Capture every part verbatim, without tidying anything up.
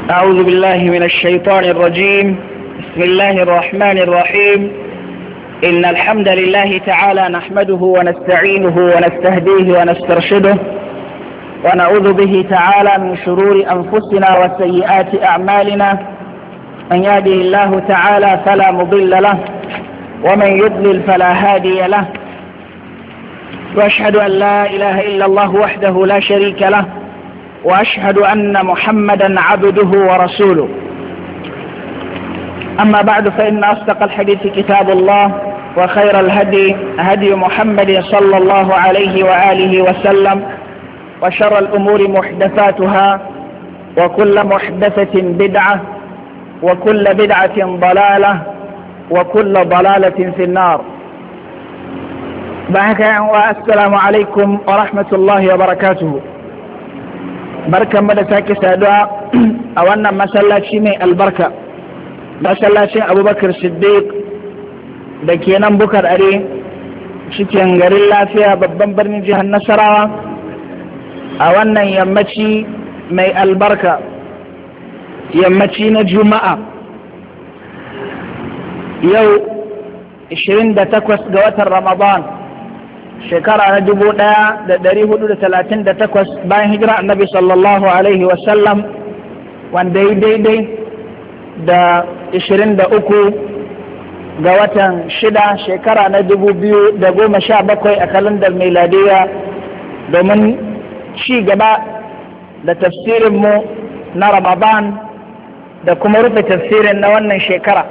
أعوذ بالله من الشيطان الرجيم. بسم الله الرحمن الرحيم. إن الحمد لله تعالى نحمده ونستعينه ونستهديه ونسترشده ونعوذ به تعالى من شرور أنفسنا وسيئات أعمالنا. من يهده الله تعالى فلا مضل له ومن يضلل فلا هادي له، وأشهد أن لا إله إلا الله وحده لا شريك له، وأشهد أن محمدا عبده ورسوله. أما بعد، فإن أصدق الحديث كتاب الله، وخير الهدي هدي محمد صلى الله عليه وآله وسلم، وشر الأمور محدثاتها، وكل محدثة بدعة، وكل بدعة ضلالة، وكل ضلالة في النار. والسلام عليكم ورحمة الله وبركاته. barkan mu da sake saduwa a wannan masallaci mai albarka, masallacin Abubakar Siddiq da ke nan Bukar Are cikin garin Lafiya, babban birnin jihar Nasarawa, a wannan yammaci mai albarka, yammaci na Juma'a, yau ishirin da takwas ga watan Ramadan, shekara na dubu ɗaya da ɗari hudu da talatin da takwas bayan hijira annabi sallallahu alaihi wasallam, wanda ya daidai da ishirin da uku ga watan shida shekara na dubu biyu da goma sha bakwai a kalandar miladiya, domin ci gaba da tafsirinmu na Ramadan da kuma rufe tafsirin na wannan shekara.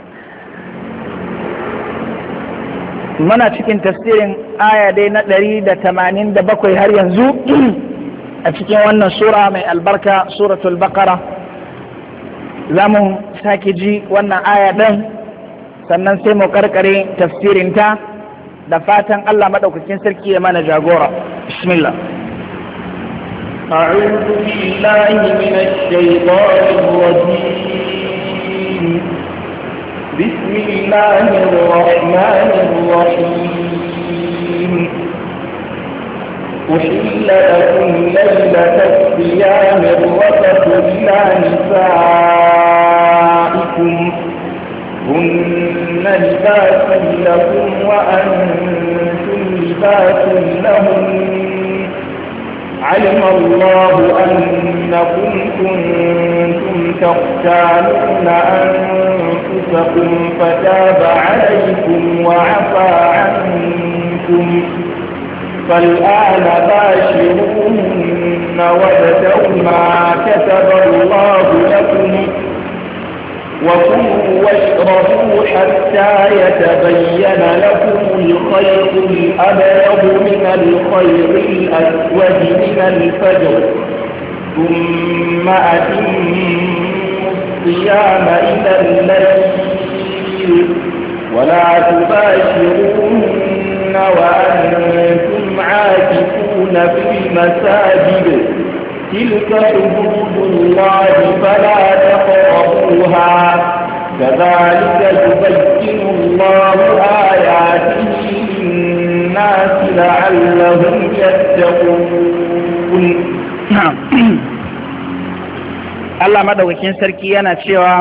Muna cikin tafsirin aya dai na ɗari da tamanin da bakwai har yanzu a cikin wannan sura mai albarka, suratul baqara. Za mu sake ji wannan aya ɗin, sannan sai mu karkare tafsirinta da fatan Allah maɗaukakin sarki ya mana jagora. Bismillah. أعوذ بالله من الشيطان الرجيم. بسم الله الرحمن الرحيم. أحل لكم ليلة الصيام الرفث إلى نسائكم هن لباس لكم وأنتم لباس لهم، علم الله أنكم كنتم تختانون أنفسكم فتاب عليكم وعفى عنكم، فالآن باشروهن وابتغوا ما كتب الله لكم، وكلوا واشربوا حتى يتبين لكم الخيط الأبيض من الخيط الأسود من الفجر، ثم أتموا الصيام إلى الليل ولا تباشروهن وأنتم عاكفون في المساجد، تلك حدود الله فلا تقربوها، كذلك يبين الله آياته للناس لعلهم يتقون. Allah madaukakin sarki yana cewa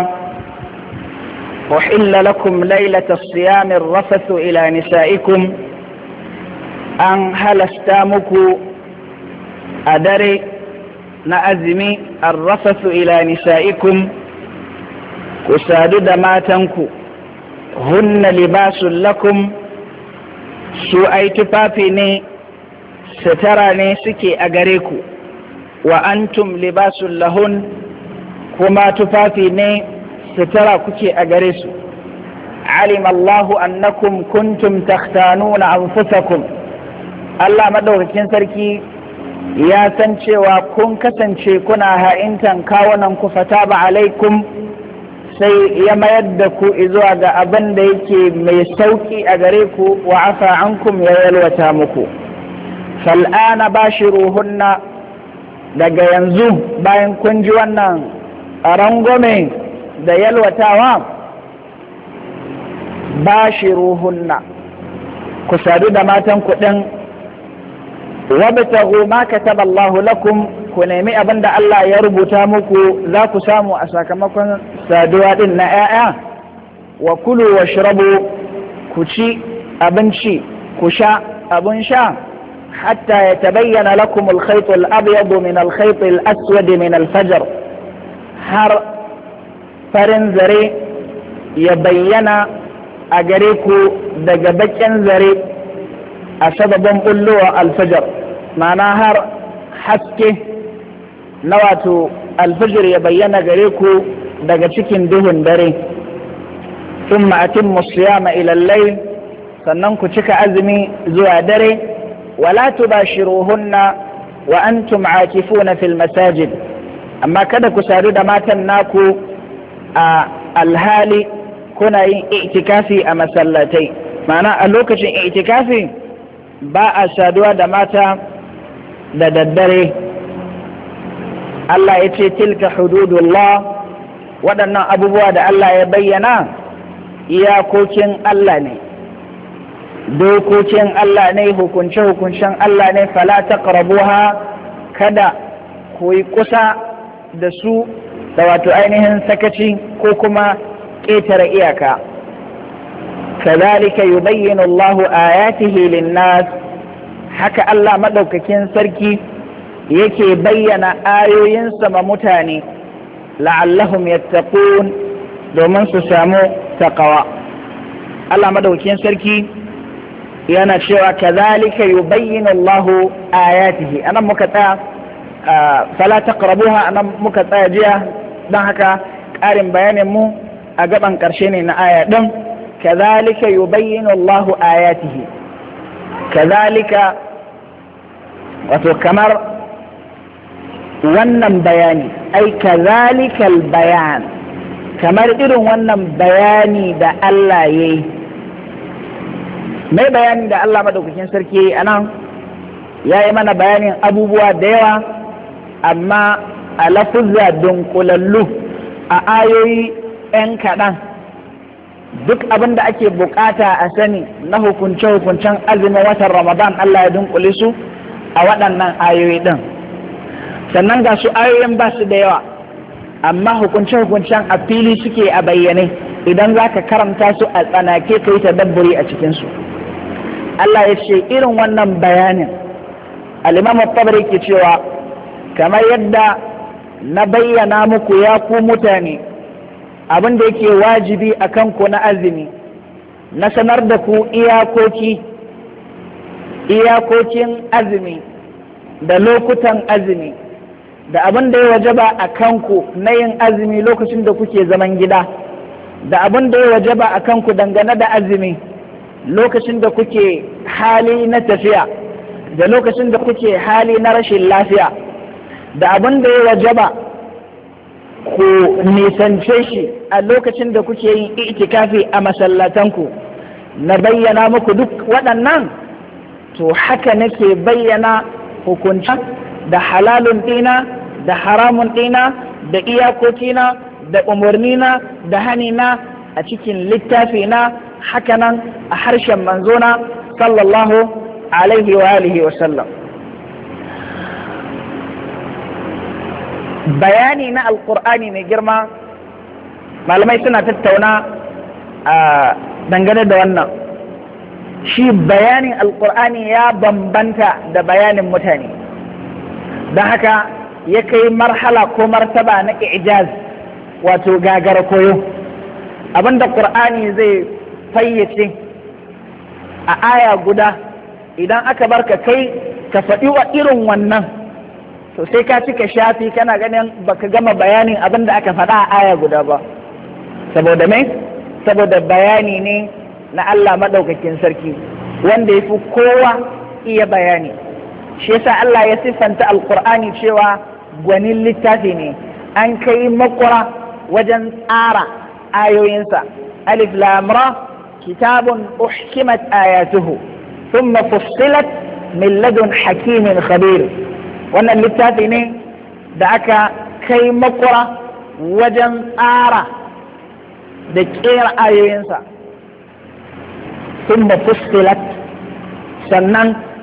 uhilla lakum laylata as-siyami ar-rafathu ila nisaikum, an halasta muku a dare na azumi ar-rafathu ila nisaikum, ku sadu da matanku, hunna libasun lakum, su ai tufafi ne, sutura ne suke a gare ku, wa antum libasun lahun, kuma tufafi ne, sutura kuke a gare su. Alima Allahu annakum kuntum takhtanuna anfusakum, Allah madaukakin sarki ya san cewa kun kasance kuna ha'intan kawunan ku, fataba alaikum, sai ya mayar da ku zuwa ga abin da yake mai sauki a gare ku, wa afa ankum, ya yalwata muku. fal'ana bashiruhunna, daga yanzu bayan kun ji wannan rangwame da yalwatawa, bashiruhunna, ku sadu da matan kuɗin wabtaghu ma kataba Allah lakum, ku nemi abin da Allah ya rubuta muku za ku samu a sakamakon saduwa din na 'ya'ya. Wa kulu washrabu, ku ci abinci ku sha abun sha, hatta yatabayyana lakum al-khayt al-abyad min al-khayt al-aswad min al-fajr, har farin zare ya bayyana a gare ku daga bakin zare a sababin bullowa alfajar, ma'ana har haske na wato alfajir ya bayyana gare ku daga cikin duhun dare. thumma atimmu siyama ila al-layl, sannan ku cika azumi zuwa dare. wala tubashiruhunna wa antum aakifuna fil masajid, amma kada ku sadu da matan naku a alhali kuna yin itikafi a masallatai. ma'ana a lokacin itikafi ba a saduwa da mata da daddare. Allah ya ce tilka hududullah, waɗannan abubuwa da Allah ya bayyana iyakokin Allah ne, dokokin Allah ne, hukunce-hukuncen Allah ne. fala taqrabuha, kada ku yi kusa da su da wato ainihin sakaci ko kuma ƙetare iyaka. kazalika yubayyinu Allahu ayatihi lin-nas, haka Allah madaukakin sarki yake bayyana ayoyinsa ma mutane, la'allahum yattaqun, domin su samu taqwa. Allah madaukakin sarki yana cewa kazalika yubayyinu Allahu ayatihi. anan muka tsaya fala taqrabuha, anan muka tsaya jiya, dan haka ƙarin bayanin mu a gaban ƙarshe ne na aya din. kazalika yubayyinu Allahu ayatihi, kazalika wato kamar wannan bayani, ai kazalikal bayan, kamar irin wannan bayani da Allah ya yi. mai bayani da Allah madaukakin sarki a nan ya yi mana bayanin abubuwa da yawa, amma a lafuzza dunkulallu a ayoyi 'yan kaɗan. duk abin da ake bukata a sani na hukunce-hukuncen azumin watan Ramadan Allah ya dunkule su a waɗannan ayoyi ɗin. sannan ga su ayoyin ba su da yawa, amma hukunce-hukuncen a fili suke a bayyane idan za ka karanta su a tsanake ka yi tadabburi a cikinsu. Allah ya ce irin wannan bayanin, al-Imam at-Tabari ke cewa kamar yadda na bayyana muku ya ku mutane abin da yake wajibi a kanku na azumi, na sanar da ku iyakoki iyakokin azumi da lokutan azumi, da abin da ya wajaba a kanku na yin azumi lokacin da kuke zaman gida, da abin da ya wajaba a kanku dangane da azumi lokacin da kuke hali na tafiya, da lokacin da kuke hali na rashin lafiya, da abin da ya wajaba ku nisance shi a lokacin da kuke yin itikafi a masallatanku. na bayyana muku duk waɗannan, to haka nake bayyana hukuncin da halalun ɗina da haramun ɗina da iyakokina da umarnina da hanina a cikin littafina, hakanan a harshen manzona sallallahu alaihi wa alihi wa sallam. bayani na alkur'ani mai girma, malamai suna tattauna a dangane da wannan. shi bayanin alkur'ani ya bambanta da bayanin mutane, don haka ya kai marhala ko martaba na ijaz, wato gagara koyo. abinda qur'ani zai fayyace a aya guda, idan aka barka kai ka faɗi wa irin wannan, to sai ka cika shafi kana ganin baka gama bayanin abin da aka faɗa a aya guda ba. saboda mai saboda bayani ne na Allah maɗaukakin sarki wanda ya fi kowa iya bayani. shi yasa Allah ya siffanta alkur'ani cewa gwanin littafi ne, an kai makura wajen tsara ayoyinsa. alif lam ra kitabun uhkimat ayatuhu thumma fussilat min ladun hakimin khabir. wannan littafi ne da aka kai makura wajen tsara da kera ayoyinsa. thumma fussilat, sannan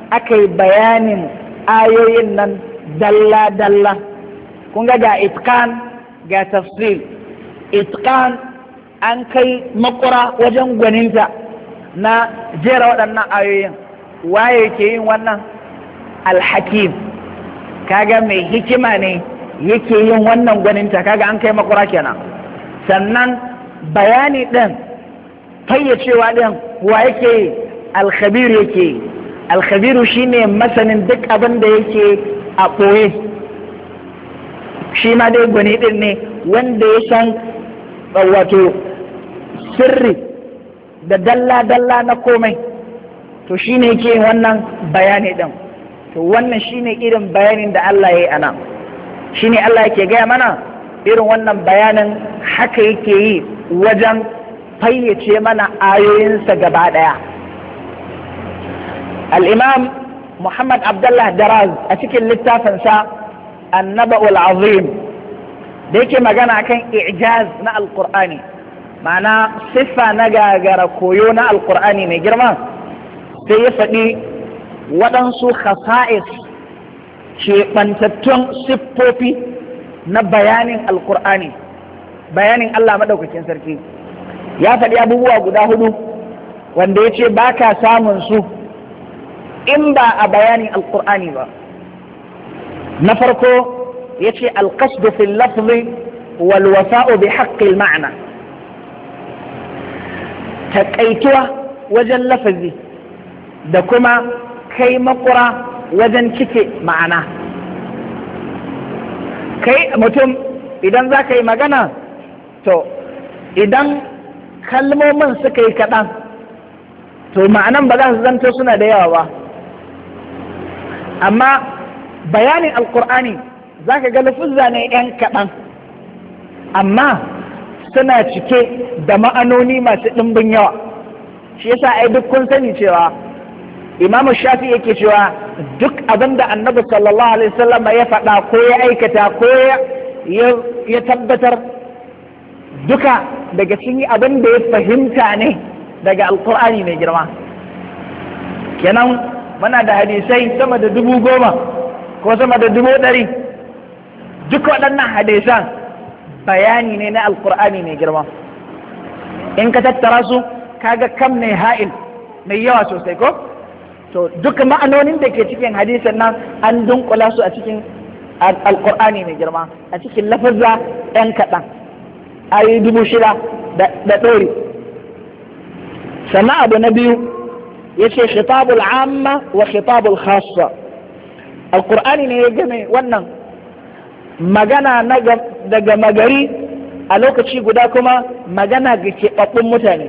aka yi bayanin ayoyin nan dalla-dalla. kun ga ga itqan ga tafsil. itqan an kai makura wajen gwaninta na jera waɗannan ayoyin. waye ke yin wannan? alhakim. kaga mai hikima ne yake yin wannan gwaninta, kaga an kai makura kenan. sannan bayani ɗin fayyacewa ɗin wa yake yi? alkhabir yake yi. alkhabiru shine masanin duk abin da yake a ɓoye. shi ma dai gwani ɗin ne wanda ya san wato sirri da dalla-dalla na komai, to shine yake yin wannan bayani ɗin. to wannan shine irin bayanin da Allah ya yi a nan. shine Allah yake gaya mana irin wannan bayanin haka yake yi wajen fayyace mana ayoyinsa gaba ɗaya. al'imam Muhammad Abdullah Daraz a cikin littafinsa annaba'ul azim da yake magana kan ijaz na alƙur'ani, ma'ana siffa na gagara koyo na alƙur'ani mai girma, sai ya faɗi waɗansu khasa'is keɓantattun siffofi na bayanin alƙur'ani, bayanin Allah maɗaukakin sarki. ya faɗi abubuwa guda hudu wanda ya ce ba ka samun su in ba a bayanin alƙur'ani ba. na farko ya ce alƙasdu fil lafzi wal wasa'u bi haqqil ma'na, taƙaituwa wajen lafazi da kuma kai makura wajen cike ma'ana. kai mutum idan za ka yi magana, to idan kalmomin suka yi kaɗan, to ma'anan ba za su zanto suna da yawa ba. amma bayanin alƙur'ani za ka ga lafuzza ne ‘yan kaɗan, amma suna cike da ma'anoni masu ɗimbin yawa. shi yasa ai duk kun sani cewa imamu shafi yake cewa duk abin da annabi sallallahu alaihi wasallam ya faɗa ko ya aikata ko ya tabbatar, duka daga cikin abin da ya fahimta ne daga alkur'ani mai girma. kenan muna da hadisai sama da dubu goma ko sama da dubu ɗari, duk waɗannan hadisan bayani ne na alkur'ani mai girma. in ka tattara su kaga kam ne ha'il mai yawa sosai ko? to duk ma'anonin da ke cikin hadisan nan an dunkula su a cikin alkur'ani mai girma, a cikin lafazza ɗan kaɗan, ayi dubu shida da ɗori. sannan abu na biyu ya ce khitabul amma wa khitabul khassa. alkur'ani ne ya game wannan magana daga magari a lokaci guda kuma magana ga keɓaɓɓun mutane.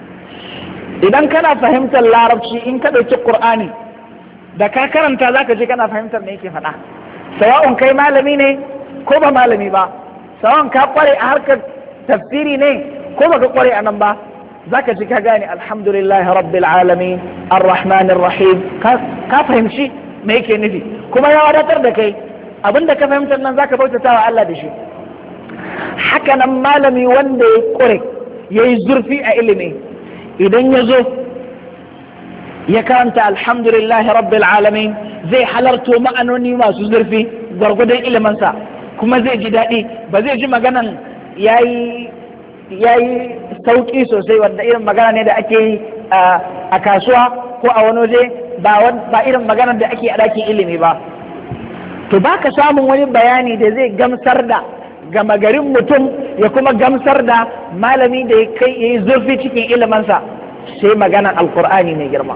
idan kana fahimtar larabci in ka ɗauki ƙur'ani da ka karanta za ka je kana fahimtar me yake faɗa, sawa'un kai malami ne ko ba malami ba, sawa'un ka ƙware a harkar tafsiri ne ko ba ka ƙware a nan ba, za ka ji ka gane alhamdulillahi rabbil alamin arrahmanir rahim, ka fahimci me yake nufi kuma ya wadatar da kai. abinda ka fahimtar nan za ka bautata wa Allah da shi. haka nan malami wanda ya ƙware ya yi zurfi a ilimi, idan ya zo ya karanta alhamdulillahi rabbil alamin zai halarto ma'anoni masu zurfi gwargwadon ilimansa, kuma zai ji daɗi, ba zai ji maganan ya yi sauƙi sosai wanda irin magana ne da ake yi a kasuwa ko a wani waje, ba irin maganar da ake a ɗakin ilimi ba. to ba ka samun wani bayani da zai gamsar da gama garin mutum ya kuma gamsar da malami da ya kai ya yi zurfi cikin ilimansa sai maganar alkur'ani mai girma.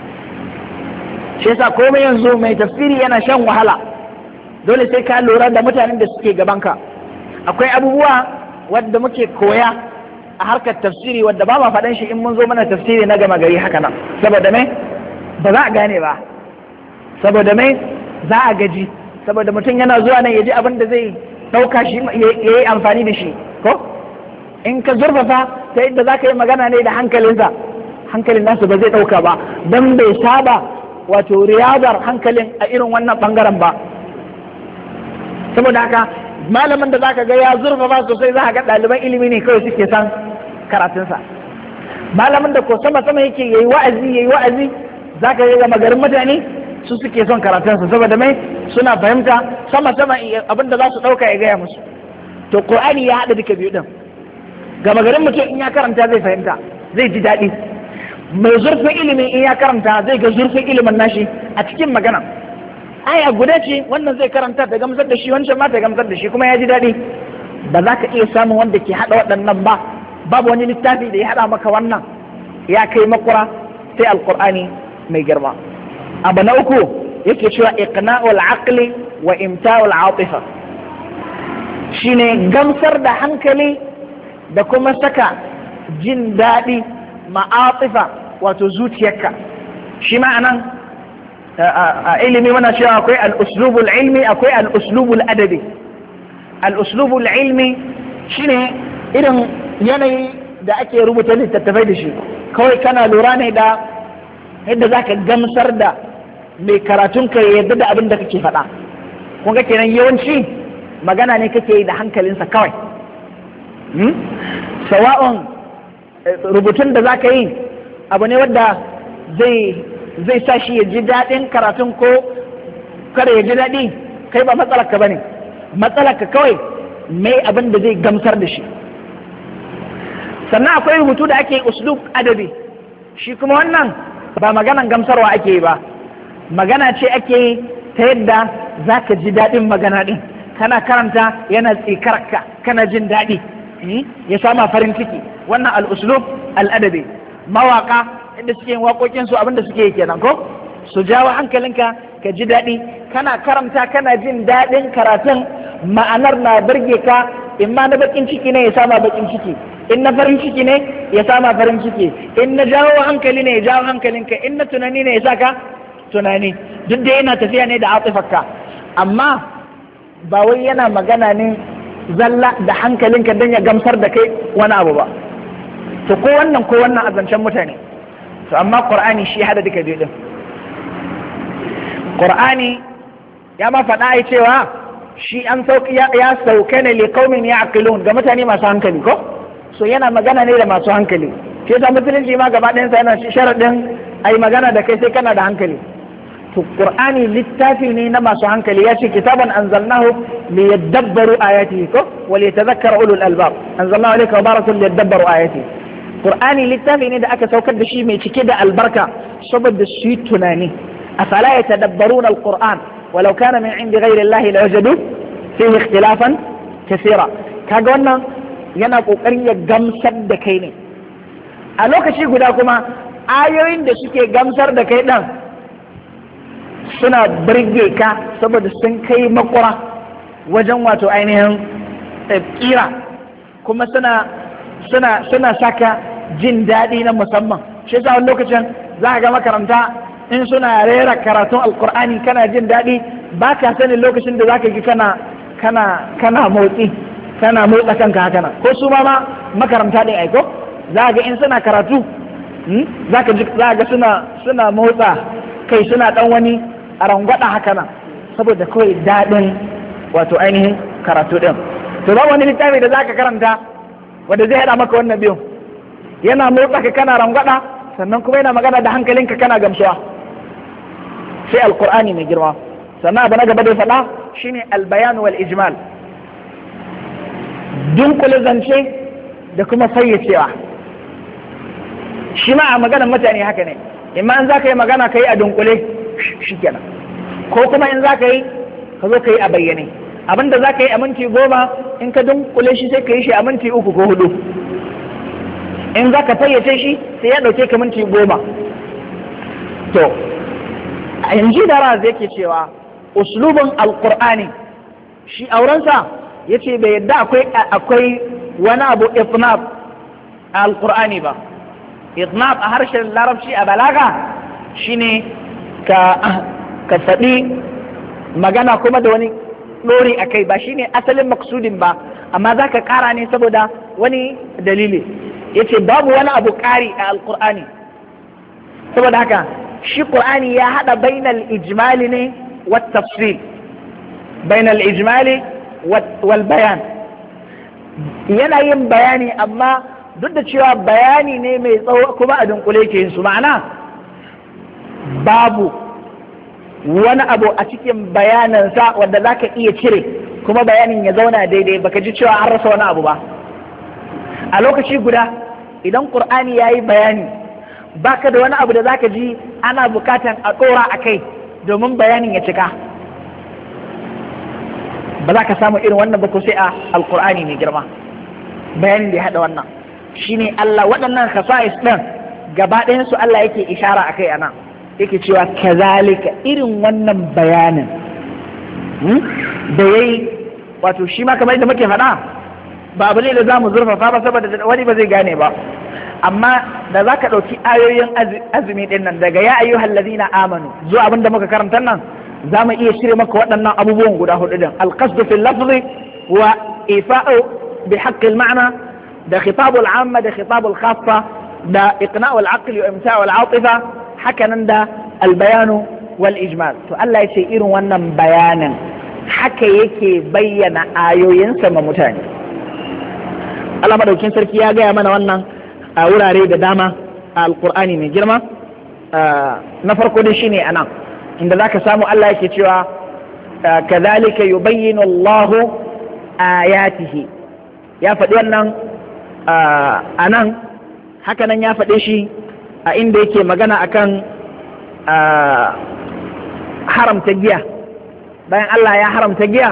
shi yasa komai yanzu mai tafsiri yana shan wahala, dole sai ka lura da mutanen da suke gabanka. akwai abubuwa wadda muke koya a harkar tafsiri wadda ba ma faɗan shi in mun zo mana tafsiri na gama gari haka nan, saboda mai ba za a gane ba, saboda mai za a gaji, saboda mutum yana zuwa nan ya ji abin da zai ɗauka shi ya yi amfani da shi ko? in ka zurfafa ta yadda za ka yi magana ne da hankalinsa, hankalin nasu ba zai ɗauka ba don bai saba wato riyadar hankalin a irin wannan ɓangaren ba. saboda haka malamin da za ka ga ya zurfafa sosai za ka ga ɗaliban ilimi ne kawai suke san karatunsa. malamin da ko sama sama yake yayi wa'azi yayi wa'azi za ka ga magarin mutane su suke son karatunsa saboda mai suna fahimta sama sama abinda za su ɗauka ya gaya musu. To Qur'ani ya haɗa duka biyu ɗin. Gama garin mutum in ya karanta zai fahimta, zai ji daɗi. Mai zurfin ilimin in ya karanta zai ga zurfin ilimin nashi a cikin magana. Aya guda ce wannan zai karanta ta gamsar da shi, wancan ma ta gamsar da shi kuma ya ji daɗi. Ba za ka iya samun wanda ke haɗa waɗannan ba, babu wani littafi da ya haɗa maka wannan ya kai makura sai alqur'ani mai girma. Abu na uku yake cewa iqna'ul aqli wa imta'ul atifa, shine gamsar da hankali da kuma saka jin daɗi ma'atifa wato zuciyarka. Shi ma'anan a ilimi muna cewa akwai al-uslubul ilmi akwai al-uslubul adabi. Al-uslubul ilmi shine irin yanayi da ake rubuta littattafai da shi, kawai kana lura ne da yadda za ka gamsar da mai karatun ka yadda da abin da kake faɗa. Kun ga kenan yawanci magana ne kake yi da hankalinsa kawai. Sawa'un rubutun da za ka yi abu ne wadda zai zai sa shi ya ji daɗin karatun ko kada ya ji daɗi, kai ba matsalarka ba ne, matsalarka kawai mai abin da zai gamsar da shi. Sannan akwai rubutu da ake uslub adabi, shi kuma wannan ba maganan gamsarwa ake yi ba, magana ce ake yi ta yadda za ka ji daɗin magana ɗin, kana karanta yana tsikarka kana jin daɗi, ya sama farin ciki. Wannan al'uslub al'adabi. Mawaƙa inda suke yin waƙoƙinsu abinda suke yi kenan ko su jawo hankalinka ka ji daɗi, kana karanta kana jin daɗin karatun, ma'anar na birge ka, in ma na baƙin ciki ne ya sama baƙin ciki, in na farin ciki ne ya sama farin ciki, in na jawo hankali ne ya jawo hankalinka, in na tunani ne ya saka tunani. Duk da yana tafiya ne da atifarka, amma ba wai yana magana ne zalla da hankalinka don ya gamsar da kai wani abu ba. To ko wannan ko wannan azancen mutane. To amma Qur'ani shi hada duka biyu din. Qur'ani ya ma faɗa ai cewa shi an sauki ya sauke ne li qaumin ya'qilun, ga mutane masu hankali ko? So yana magana ne da masu hankali. Shi yasa musulunci ma gaba ɗayansa yana sharadin ai magana da kai sai kana da hankali. To Qur'ani littafi ne na masu hankali, ya ce kitaban anzalnahu liyadabbaru ayatihi ko wa liyatadhakkara ulul albab. Anzalnahu alayka mubarakun liyadabbaru ayatihi. Qur'ani littafi ne da aka saukar da shi mai cike da albarka saboda su yi tunani. Afala yatadabbaruna alquran walau kana min indi ghayri allahi lawajadu fihi ikhtilafan kaseera. Kaga wannan yana kokarin ya gamsar da kai ne. A lokaci guda kuma ayoyin da suke gamsar da kai dan suna birge ka saboda sun kai makura wajen wato ainihin kira, kuma suna suna suna saka jin daɗi na musamman. Shi yasa wani lokacin za ka ga makaranta in suna rera karatun alkur'ani kana jin daɗi, ba ka sanin lokacin da za ka ji kana kana kana motsi kana motsa kanka haka nan. Ko su ma ma makaranta ɗin aiko za ga in suna karatu za ka ga suna suna motsa kai, suna ɗan wani a rangwada haka nan saboda kawai daɗin wato ainihin karatu ɗin. To ba wani littafi da za ka karanta wanda zai haɗa maka wannan biyu, yana motsa ka kana rangwada sannan kuma yana magana da hankalinka kana gamsuwa, sai alkur'ani mai girma. Sannan abu na gaba da faɗa shine albayan wal ijmal, dunkule zance da kuma fayyacewa. Shi ma a maganar mutane haka ne, imma in za ka yi magana ka yi a dunkule shi kenan, ko kuma in za ka yi ka zo ka yi a bayyane. Abinda za ka yi a minti goma in ka dunkule shi sai ka yi shi a minti uku ko hudu, in za ka fayyace shi sai ya ɗauke ka minti goma. To a yanzu da raz yake cewa uslubin alkur'ani shi aurensa ya ce bai yadda akwai akwai wani abu itnab a alkur'ani ba. Itnab a harshen larabci a balaga shine ka ka faɗi magana kuma da wani ɗori a kai, ba shine asalin maksudin ba, amma za ka ƙara ne saboda wani dalili. Ya ce babu wani abu ƙari a alkur'ani, saboda haka shi ƙur'ani ya haɗa bainal ijmali ne wa tafsir, bainal ijmali wal bayan. Yana yin bayani amma duk da cewa bayani ne mai tsawo kuma a dunkule ke yin su, ma'ana babu wani abu a cikin bayanansa wanda za ka iya cire kuma bayanin ya zauna daidai baka ji cewa an rasa wani abu ba. A lokaci guda idan ƙur'ani ya yi bayani baka da wani abu da za ka ji ana bukatan a ɗora a kai domin bayanin ya cika, ba za ka samu irin wannan ba ko sai a alƙur'ani mai girma. Bayanin da ya haɗa wannan shine Allah, waɗannan khasa'is ɗin gaba ɗayansu Allah yake ishara a kai a nan, yake cewa kazalika irin wannan bayanin da ya yi, wato shi ma kamar yadda muke faɗa ba abu ne da za mu zurfafa ba saboda wani ba zai gane ba, amma da za ka ɗauki ayoyin azumi ɗin nan daga ya ayyuhal ladina amanu zuwa abin da muka karanta nan za mu iya shirya maka waɗannan abubuwan guda hudu din, alqasdu fil lafzi wa ifa'u bi haqqil ma'na da khitabul amma da khitabul khassa da iqna'ul aqli wa imta'ul atifa, hakanan da albayanu wal ijmal. To Allah ya ce irin wannan bayanin haka yake bayyana ayoyinsa ma mutane. Allah madaukin sarki ya gaya mana wannan a wurare da dama a alkur'ani mai girma. Na farko dai shine anan inda zaka samu Allah yake cewa kadhalika yubayyinu Allahu ayatihi, ya faɗi wannan anan, hakanan ya faɗe shi a inda yake magana akan haramta giya, bayan Allah ya haramta giya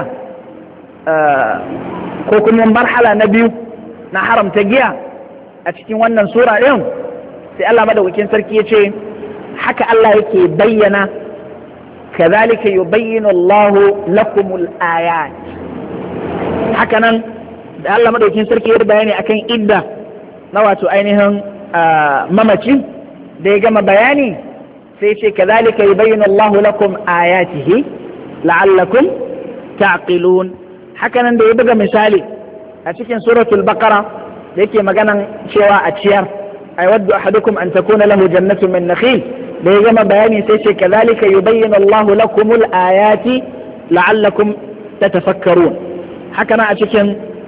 ko kuma marhala na biyu na haramta giya a cikin wannan sura ɗin, sai Allah madaukakin sarki ya ce haka Allah yake bayyana kazalika yubayyinu Allahu lakumul ayat. Haka nan da Allah madaukakin sarki ya bayani akan idda na wato ainihin mamaci da ya gama bayani sai ce kazalika yubayyinu Allahu lakum ayatihi la'allakum ta'qilun. Haka nan da ya buga misali a cikin suratul baqara da yake maganan cewa a ciyar ay waddu ahadukum an takuna lahu jannatun min nakhil, da ya gama bayani sai ce kazalika yubayyinu Allahu lakumul ayati la'allakum tatafakkarun. Haka nan a cikin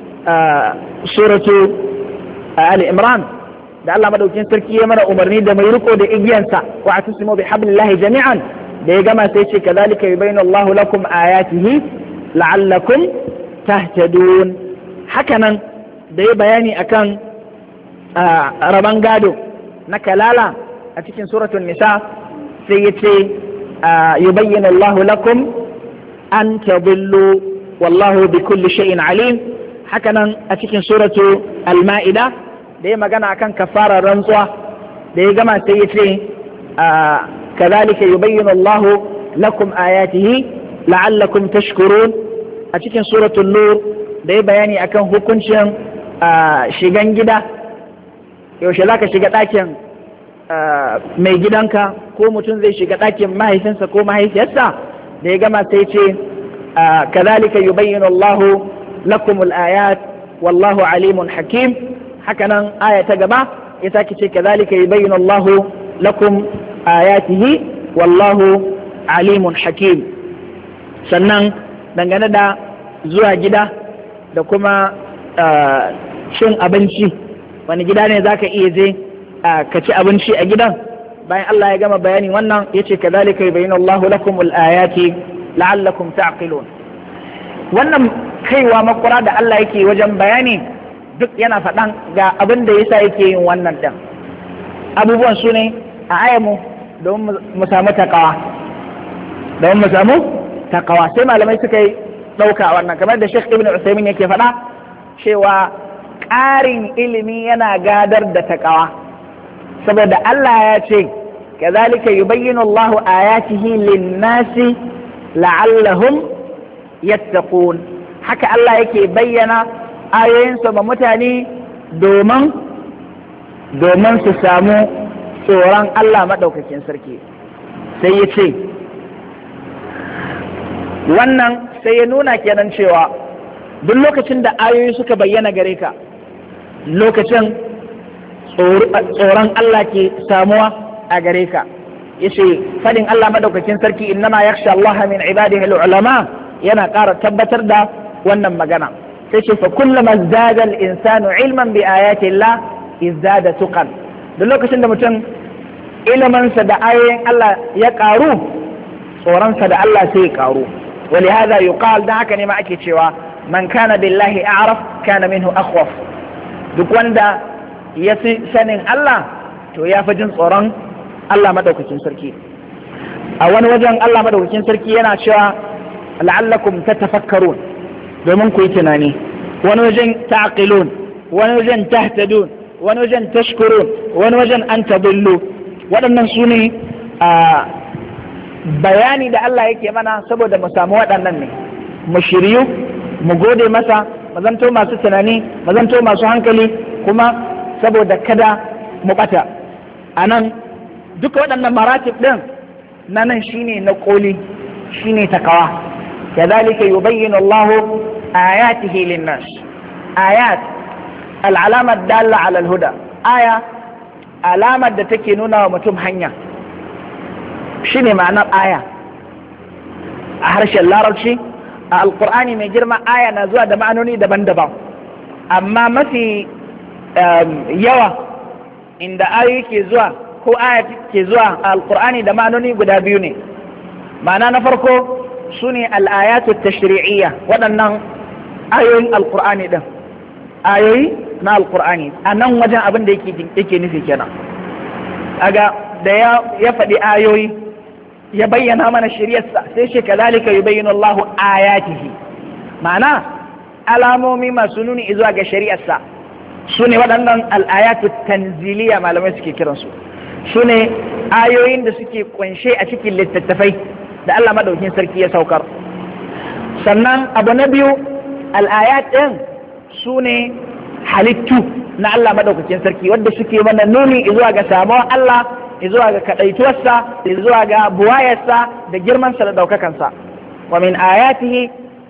suratu Ali Imran da Allah madaukin sarki ya mana umarni da mai riko da igiyansa wa atasimu bi hablillahi jami'an, da ya gama sai ce kazalika yubayyinu Allahu lakum ayatihi la'allakum tahtadun. Haka nan da ya bayani akan raban gado na kalala a cikin suratul nisa sai ya ce yubayyinu Allahu lakum an tadillu wallahu bi kulli shay'in alim. Haka nan a cikin suratul al-ma'ida da ya magana akan kafarar rantsuwa da ya gama sai ya ce kazalika yubayyinu Allahu lakum ayatihi la'allakum tashkurun. A cikin suratul nur da ya bayani akan hukuncin shigan gida, yaushe zaka shiga ɗakin mai gidanka ko mutum zai shiga ɗakin mahaifinsa ko mahaifiyarsa, da ya gama sai ce kazalika yubayyinu Allahu lakumul ayat wallahu alimun hakim. Haka nan aya ta gaba ya sake ce kazalika yubayyinu Allahu lakum ayatihi wallahu alimun hakim. Sannan dangane da zuwa gida da kuma cin abinci, wani gida ne zaka iya je ka ci abinci a gidan, bayan Allah ya gama bayani wannan ya ce kazalika yubayyinu Allahu lakumul ayati la'allakum ta'qilun. Wannan kaiwa makura da Allah yake wajen bayani duk yana faɗan ga abin da yasa yake yin wannan ɗin. Abubuwan su ne a ayyamu don mu samu takawa, don mu samu takawa. Sai malamai suka yi ɗauka wannan, kamar da Sheikh Ibn Usaimin yake faɗa cewa ƙarin ilimi yana gadar da takawa, saboda Allah ya ce kazalika yubayyinu Allahu ayatihi lin-nasi la'allahum yattaqun. Haka Allah yake bayyana ayoyinsa ma mutane domin domin su samu tsoron Allah maɗaukakin sarki. Sai ya ce wannan sai ya nuna kenan cewa duk lokacin da ayoyi suka bayyana gare ka, lokacin tsoron Allah ke samuwa a gare ka. Yace fadin Allah maɗaukakin sarki innama yakhsha Allah min ibadihi al-ulama yana ƙara tabbatar da wannan magana. sai ce fa kullama zada al-insanu ilman bi ayati Allah izdada tuqan. Da lokacin da mutum ilimansa da ayoyin Allah ya karu tsoronsa da Allah sai ya karu ولهذا يقال da haka ne ma ake cewa man kana billahi a'raf kana minhu akhwaf duk wanda ya fi sanin Allah to ya fi jin tsoron Allah madaukakin sarki a wani wajen Allah madaukakin sarki yana cewa la'allakum tatafakkarun domin ku yi tunani wani wajen ta'qilun wani wajen tahtadun wani wajen tashkurun wani wajen an tadullu waɗannan su ne a bayani da Allah yake mana saboda mu samu waɗannan ne mu shiryu mu gode masa mu zanto masu tunani mu zanto masu hankali kuma saboda kada mu bata anan duka waɗannan maratib ɗin na nan shine na koli shine takawa kadhalika yubayyinu Allah ayatihi lin-nas ayat al-alama dalla ala al-huda aya alamar da take nuna wa mutum hanya shine ma'anar aya a harshen larabci a alkur'ani mai girma aya na zuwa da ma'anoni daban-daban amma mafi yawa inda ayoyi ke zuwa ko aya ke zuwa a alkur'ani da ma'anoni guda biyu ne ma'ana na farko su ne al'ayatu tashri'iyya waɗannan ayoyin alkur'ani ɗin ayoyi na alkur'ani a nan wajen abin da yake nufi kenan aga da ya faɗi ayoyi ya bayyana mana shiryarsa sai shi kazalika yubayyinu Allahu ayatihi ma'ana alamomi masu nuni zuwa ga shari'arsa su ne waɗannan al'ayatu tanziliya malamai suke kiransu su ne ayoyin da suke kunshe a cikin littattafai da Allah madaukin sarki ya saukar sannan abu na biyu al'ayat ɗin su ne halittu na Allah madaukakin sarki wadda suke mana nuni zuwa ga samuwar Allah zuwa ga kadaituwarsa zuwa ga buwayarsa da girmansa da daukakansa wa min ayatihi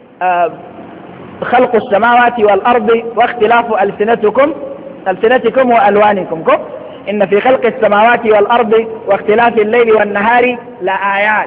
khalqu as-samawati wal ardi wa ikhtilafu alsinatikum alsinatikum wa alwanikum ko inna fi khalqi as-samawati wal ardi wa ikhtilafi al-layli wan nahari la ayat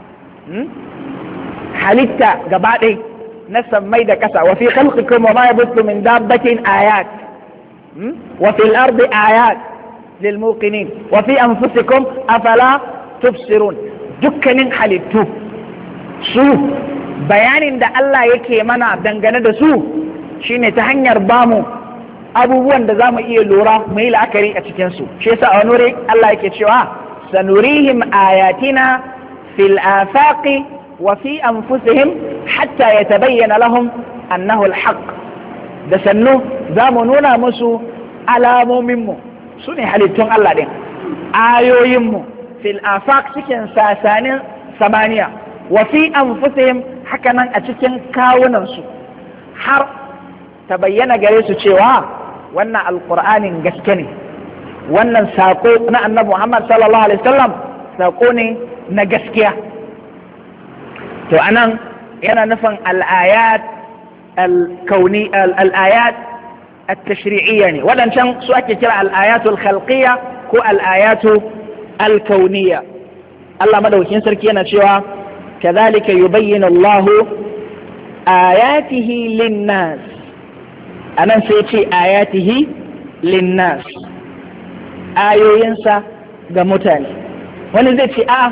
halitta gaba ɗaya na sammai da kasa wa fi khalqikum wa ma yabuthu min dabbatin ayat wa fil ardi ayat للموقنين وفي أنفسكم أفلا تبصرون dukkanin halittu su bayanin da Allah yake mana dangane da su shine ta hanyar bamu abubuwan da za mu iya lura mu yi la'akari a cikinsu shi yasa a wani wuri Allah yake cewa sanurihim ayatina fil afaqi wa fi anfusihim hatta yatabayyana lahum annahu alhaq da sannu za mu nuna musu alamominmu su ne halittun Allah ɗin ayoyinmu fil afaq cikin sasanin samaniya wa fi anfusihim hakanan a cikin kawunansu har ta bayyana gare su cewa wannan alqur'anin gaske ne wannan sako na annabi Muhammad sallallahu alaihi wasallam sako ne na gaskiya to anan yana nufin al-ayat al-kauni al-ayat التشريعية ولن شان سؤال كلا الآيات الخلقية كو الآيات الكونية الله مدعو كنسر كينا شوى كذلك يبين الله آياته للناس أنا سيتي آياته للناس آيو ينسى قمتاني wani zai ce a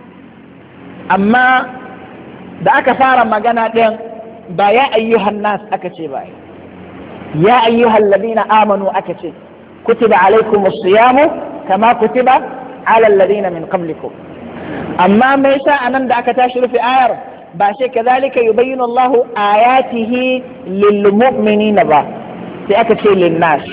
amma da aka fara magana ɗin ba ya ayyuhan nas aka ce ba يا أيها الذين آمنوا أكتب كتب عليكم الصيام كما كتب على الذين من قبلكم أما ميسا أنم دعك تاشر في آير باشي كذلك يبين الله آياته للمؤمنين با في أكتب للناس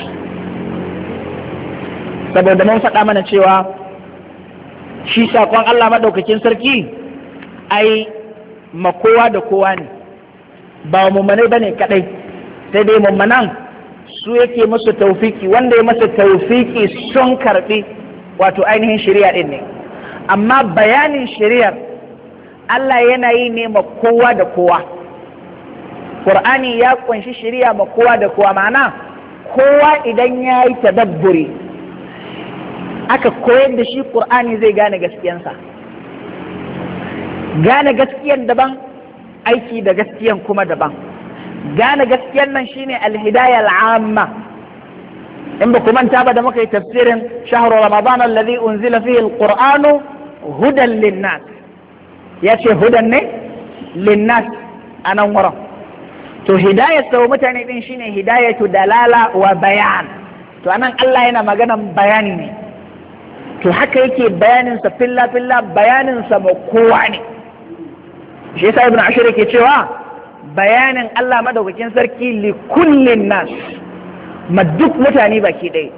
saboda mun faɗa mana cewa shi saƙon Allah maɗaukakin sarki ai makowa da kowa ne ba mummanai ba ne kaɗai sai dai mummanan su yake musu taufiki wanda ya masa taufiki sun karbi wato ainihin shari'a din ne amma bayanin shari'ar Allah yana yi ne ma kowa da kowa Qur'ani ya kunshi shari'a ma kowa da kowa ma'ana kowa idan ya yi tadabburi aka koyar da shi Qur'ani zai gane gaskiyansa gane gaskiyan daban aiki da gaskiyan kuma daban gane gaskiyar nan shine alhidaya al'amma in ba ku manta ba da muka yi tafsirin shahru ramadan alladhi unzila fihi alqur'anu hudan linnas ya ce hudan ne linnas a nan wurin. To hidayar sau mutane din shine hidayatu dalala wa bayan. To anan Allah yana maganan bayani ne. To haka yake bayaninsa filla filla, bayaninsa ma kowa ne. Shi yasa Ibn Ashur yake cewa bayanin Allah madaukakin sarki li kullin nas, ma duk mutane baki ɗaya.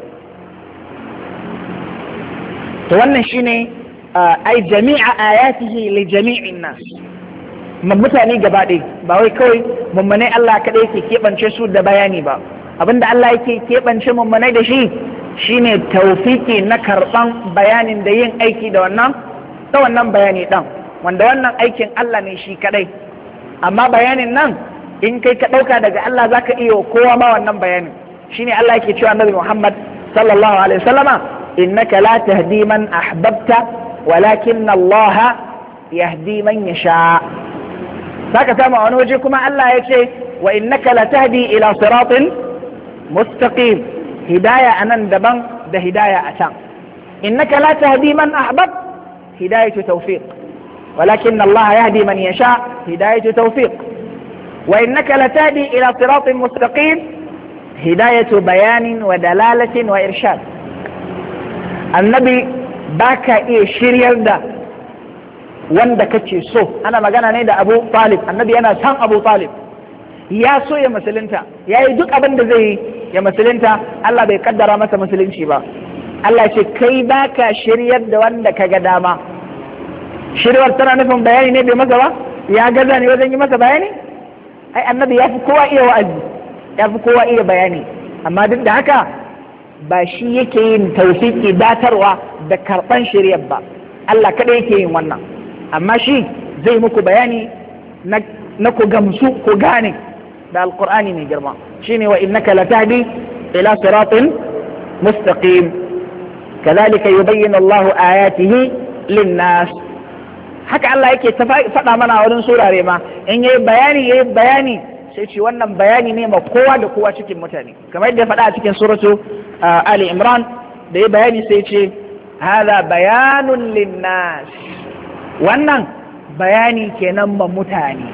To wannan shine ai jami'a ayatihi li jami'in nas, ma mutane gaba ɗaya, ba wai kawai mummunai Allah kaɗai yake keɓance su da bayani ba. Abinda Allah yake keɓance mummunai da shi shine taufiki na karɓan bayanin da yin aiki da wannan da wannan bayani ɗan, wanda wannan aikin Allah ne shi kaɗai. Amma bayanin nan in kai ka ɗauka daga Allah za ka iya kowa ma wannan bayanin. Shine Allah yake cewa Annabi Muhammad sallallahu alaihi wasallama, innaka la tahdi man ahbabta walakin Allah yahdi man yasha. Saka samu a wani waje kuma Allah ya ce wa innaka la tahdi ila siratin mustaqim. Hidaya anan daban da hidaya a can. Innaka la tahdi man ahbab, hidayatu tawfiq, walakin Allah yahdi man yasha, hidayatu tawfiq. Wa innaka la tahdi ila siratin mustaqim, hidayatu bayanin wa dalalatin wa irshad. Annabi baka iya shiryar da wanda kace so. Ana magana ne da Abu Talib. Annabi yana san Abu Talib, ya so ya musulunta, ya yi duk abin da zai yi ya musulunta. Allah bai kaddara masa musulunci ba. Allah ce kai baka shiryar da wanda ka ga dama. Shiryar tana nufin bayani ne bai masa ba, ya gaza ne wajen yi masa bayani. Ai annabi ya fi kowa iya wa'azi, ya fi kowa iya bayani, amma duk da haka ba shi yake yin tawfiki datarwa da karban shiryar ba. Allah kada yake yin wannan, amma shi zai muku bayani na, na ku gamsu ku gane da alqur'ani mai girma. shine wa innaka latahdi ila siratin mustaqim kadhalika yubayyinu Allahu ayatihi lin-nas. Haka Allah yake ta faɗa mana a wurin surare ma, in yayi bayani yayi bayani sai ce wannan bayani ne ma kowa da kowa cikin mutane, kamar yadda ya faɗa a cikin suratu Ali Imran da yayi bayani sai ce hadha bayanun lin-nas, wannan bayani kenan ma mutane.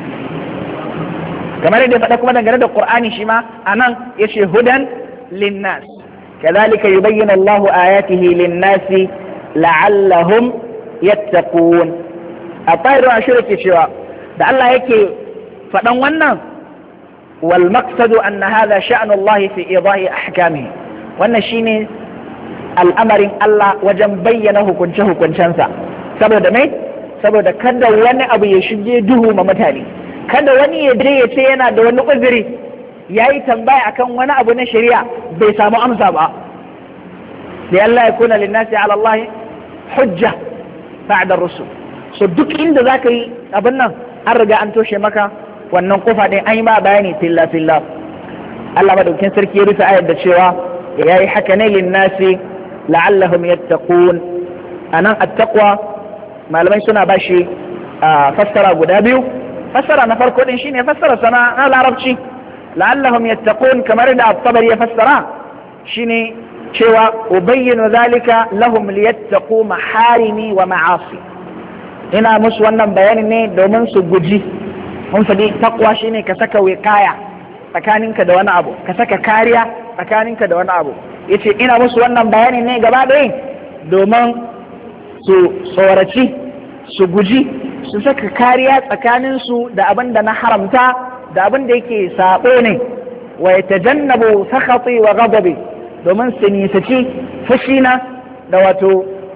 Kamar yadda ya faɗa kuma dangane da Qur'ani shi ma anan yace hudan lin-nas kadhalika yubayyinu Allahu ayatihi lin-nasi la'allahum yattaqun. A tayar ashir ke cewa da Allah yake faɗan wannan, wal maqsadu anna hadha sha'nu Allah fi idahi ahkamihi, wannan shine al'amarin Allah wajen bayyana hukunce hukuncensa. Saboda mai saboda kada wani abu ya shige duhu ma mutane, kada wani ya je ya ce yana da wani uzuri, yayi tambaya akan wani abu na shari'a bai samu amsa ba. Da Allah ya kuna linnasi ala Allah hujja ba'da rusul. So duk inda zaka yi abin nan an riga an toshe maka wannan kofa din, an yi ma bayani filla filla. Allah madaukakin sarki ya rufe ayar da cewa yayi haka ne linnasi la'allahum yattaqun. Anan at-taqwa malamai suna bashi fassara guda biyu. Fassara na farko din shine fassara sana na larabci, la'allahum yattaqun, kamar da at-Tabari ya fassara shine cewa ubayyinu zalika lahum liyattaqu maharimi wa ma'asi. Ina musu wannan bayanin ne domin su guji, mun faɗi takwa shine ka saka wiqaya tsakaninka da wani abu, ka saka kariya tsakaninka da wani abu. Yace ina musu wannan bayanin ne gaba ɗaya domin su tsoraci, su guji, su saka kariya tsakaninsu da abin da na haramta da abin da yake sabo ne, wa yatajannabu sakhati wa ghadabi, domin su nisaci fushina da wato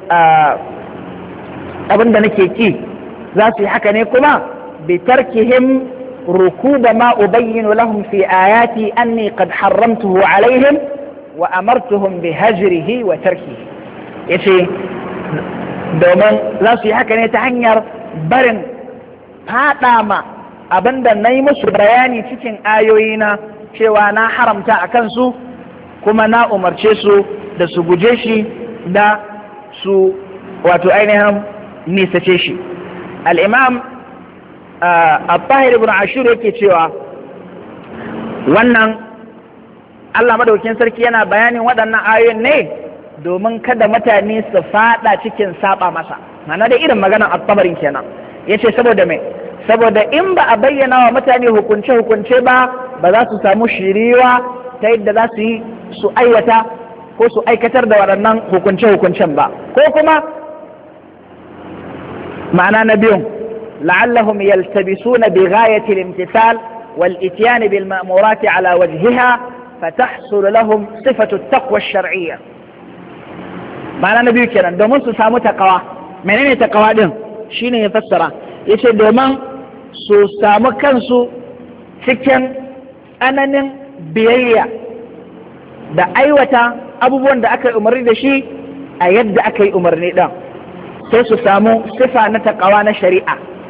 abin da nake ki. Za su yi haka ne kuma bi tarkihim rukuba ma ubayyinu lahum fi ayati anni qad harramtuhu alaihim wa amartuhum bi hajrihi wa tarkihi. Yace domin za su yi haka ne ta hanyar barin fada ma abinda na yi musu bayani cikin ayoyina cewa na haramta a kansu, kuma na umarce su da su guje shi da su wato ainihin nisace shi. Al'imam Al-Tahir ibn Ashur yake cewa wannan Allah madaukin sarki yana bayanin waɗannan ayoyin ne domin kada mutane su fada cikin saba masa. Mana da irin maganar Al-Tabarin kenan, yace saboda me saboda in ba a bayyana wa mutane hukunce hukunce ba ba za su samu shiriwa ta yadda za su yi su aiwata ko su aikatar da waɗannan hukunce hukuncen ba, ko kuma ma'ana na biyun la'allahum yaltabisuna bi ghayati al-imtithal wal ityan bil ma'murati ala wajhiha fatahsul lahum sifatu at-taqwa ash-shar'iyya. ma'ana na biyu kenan domin su samu takawa. menene takawa din shine ya fassara yace domin su samu kansu cikin tsananin biyayya da aiwata abubuwan da aka yi umarni da shi a yadda aka yi umarni ɗin, sai su samu sifa na takawa na shari'a.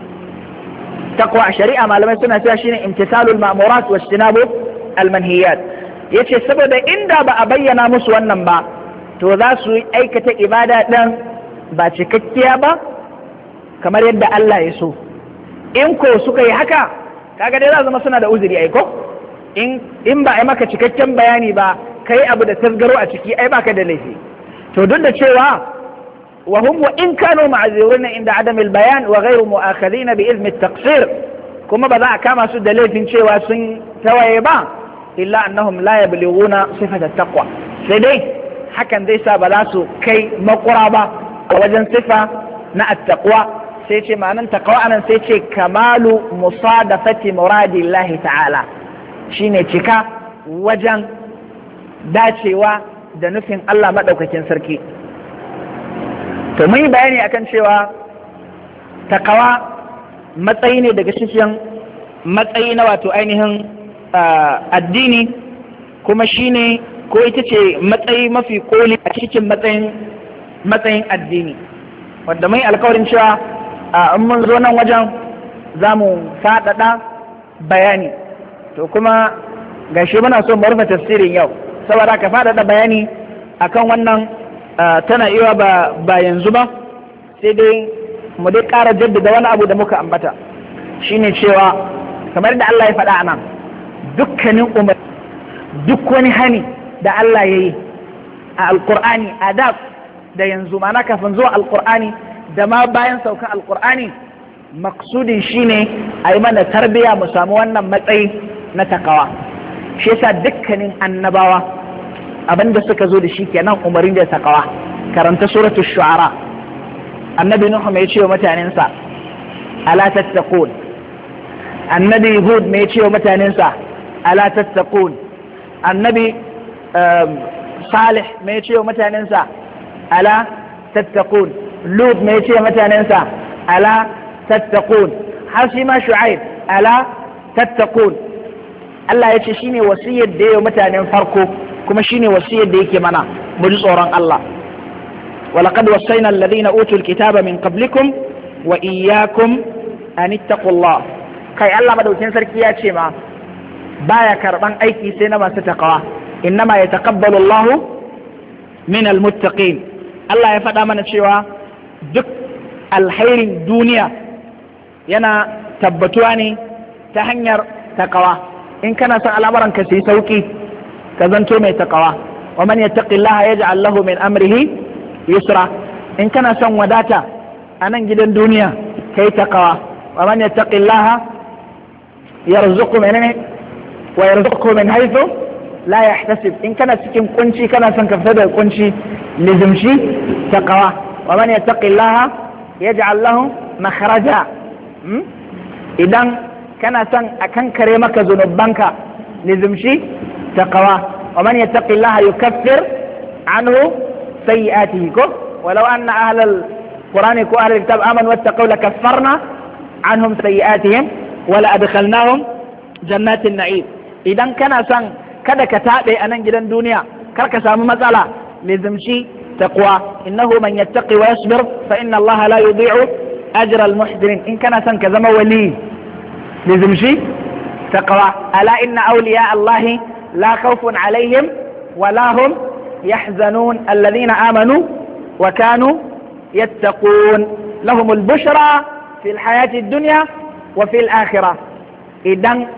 Takawa a shari'a malamai suna cewa shine imtithalul ma'murat wa ijtinabu al-manhiyat. yace saboda inda ba a bayyana musu wannan ba to za su aikata ibada ɗin ba cikakkiya ba kamar yadda Allah ya so. In ko suka yi haka kaga dai za zama suna da uzuri ai ko in in ba ai maka cikakken bayani ba kai abu da tasgaro a ciki ai baka da laifi. to duk da cewa wa hum wa in kanu ma'zuruna inda adam al-bayan wa ghayru mu'akhadhina bi izmi at-taqsir, kuma ba za a kama su da laifin cewa sun tawaye ba illa annahum la yablighuna sifat at-taqwa, sai dai hakan zai sa ba za su kai makura ba a wajen sifa na at-taqwa. sai ce ma'anan taqwa anan sai ce kamalu musadafati muradillahi ta'ala, shine cika wajen dacewa da nufin Allah madaukakin sarki. to mun yi bayani akan cewa taqwa matsayi ne daga cikin matsayi na wato ainihin addini, kuma shine ko ita ce matsayi mafi koli a cikin matsayin matsayin addini, wanda mai alkawarin cewa in mun zo nan wajen za mu faɗaɗa bayani. to kuma gashi muna so mu rufe tafsirin yau, saboda ka faɗaɗa bayani akan wannan tana iya ba ba yanzu ba, sai dai mu dai ƙara jaddada wani abu da muka ambata, shine cewa kamar da Allah ya faɗa a nan dukkanin umar duk wani hani da Allah ya yi a alƙur'ani a da da yanzu, ma'ana kafin zuwa alƙur'ani da ma bayan saukan alƙur'ani, maksudin shine a yi mana tarbiya mu samu wannan matsayi na takawa. shi yasa dukkanin annabawa abinda suka zo da shi kenan umarin da takawa. karanta suratul shu'ara, annabi nuhu mai ce wa mutanensa ala tattaqun, annabi hud mai ce wa mutanensa ala tattaqun, annabi salih mai ce wa mutanensa ala tattaqun, lut mai ce wa mutanensa ala tattaqun, har shi ma shu'aib ala tattaqun. Allah ya ce shine wasiyar da ya mutanen farko, kuma shine wasiyar da yake mana mu ji tsoron Allah. ولقد وصينا الذين أوتوا الكتاب من قبلكم وإياكم أن اتقوا الله. kai Allah madaukin sarki ya ce ma baya karban aiki sai na masu taqwa, innama yataqabbalu Allahu min almuttaqin. Allah ya faɗa mana cewa duk alkhairin duniya yana tabbatuwa ne ta hanyar taqwa. in kana son al'amuran ka su yi sauki ka zanto mai taqwa. wa man yattaqillaha yaj'al lahu min amrihi yusra. in kana son wadata a nan gidan duniya kai taqwa. wa man yattaqillaha yarzuqu min wa yarzuqu min haythu la yahtasib. in kana cikin kunci kana son ka fita daga kunci lizimshi taqwa. wa man yattaqillaha yaj'al lahu makhraja. idan kana son a kankare maka zunubanka lizimshi taqwa. wa man yattaqillaha yukaffir anhu سيئاته كو ولو أن أهل القرآن كو أهل الكتاب آمنوا واتقوا لكفرنا عنهم سيئاتهم ولأدخلناهم جنات النعيم. إذا كان سن كذا كتابة أنا جدا دنيا كرك سامو مسألة لزمشي تقوى. إنه من يتقي ويصبر فإن الله لا يضيع أجر المحسنين. إن كان سن كذا ولي لزمشي تقوى. ألا إن أولياء الله لا خوف عليهم ولا هم يحزنون الذين آمنوا وكانوا يتقون لهم البشرى في الحياة الدنيا وفي الآخرة. إذن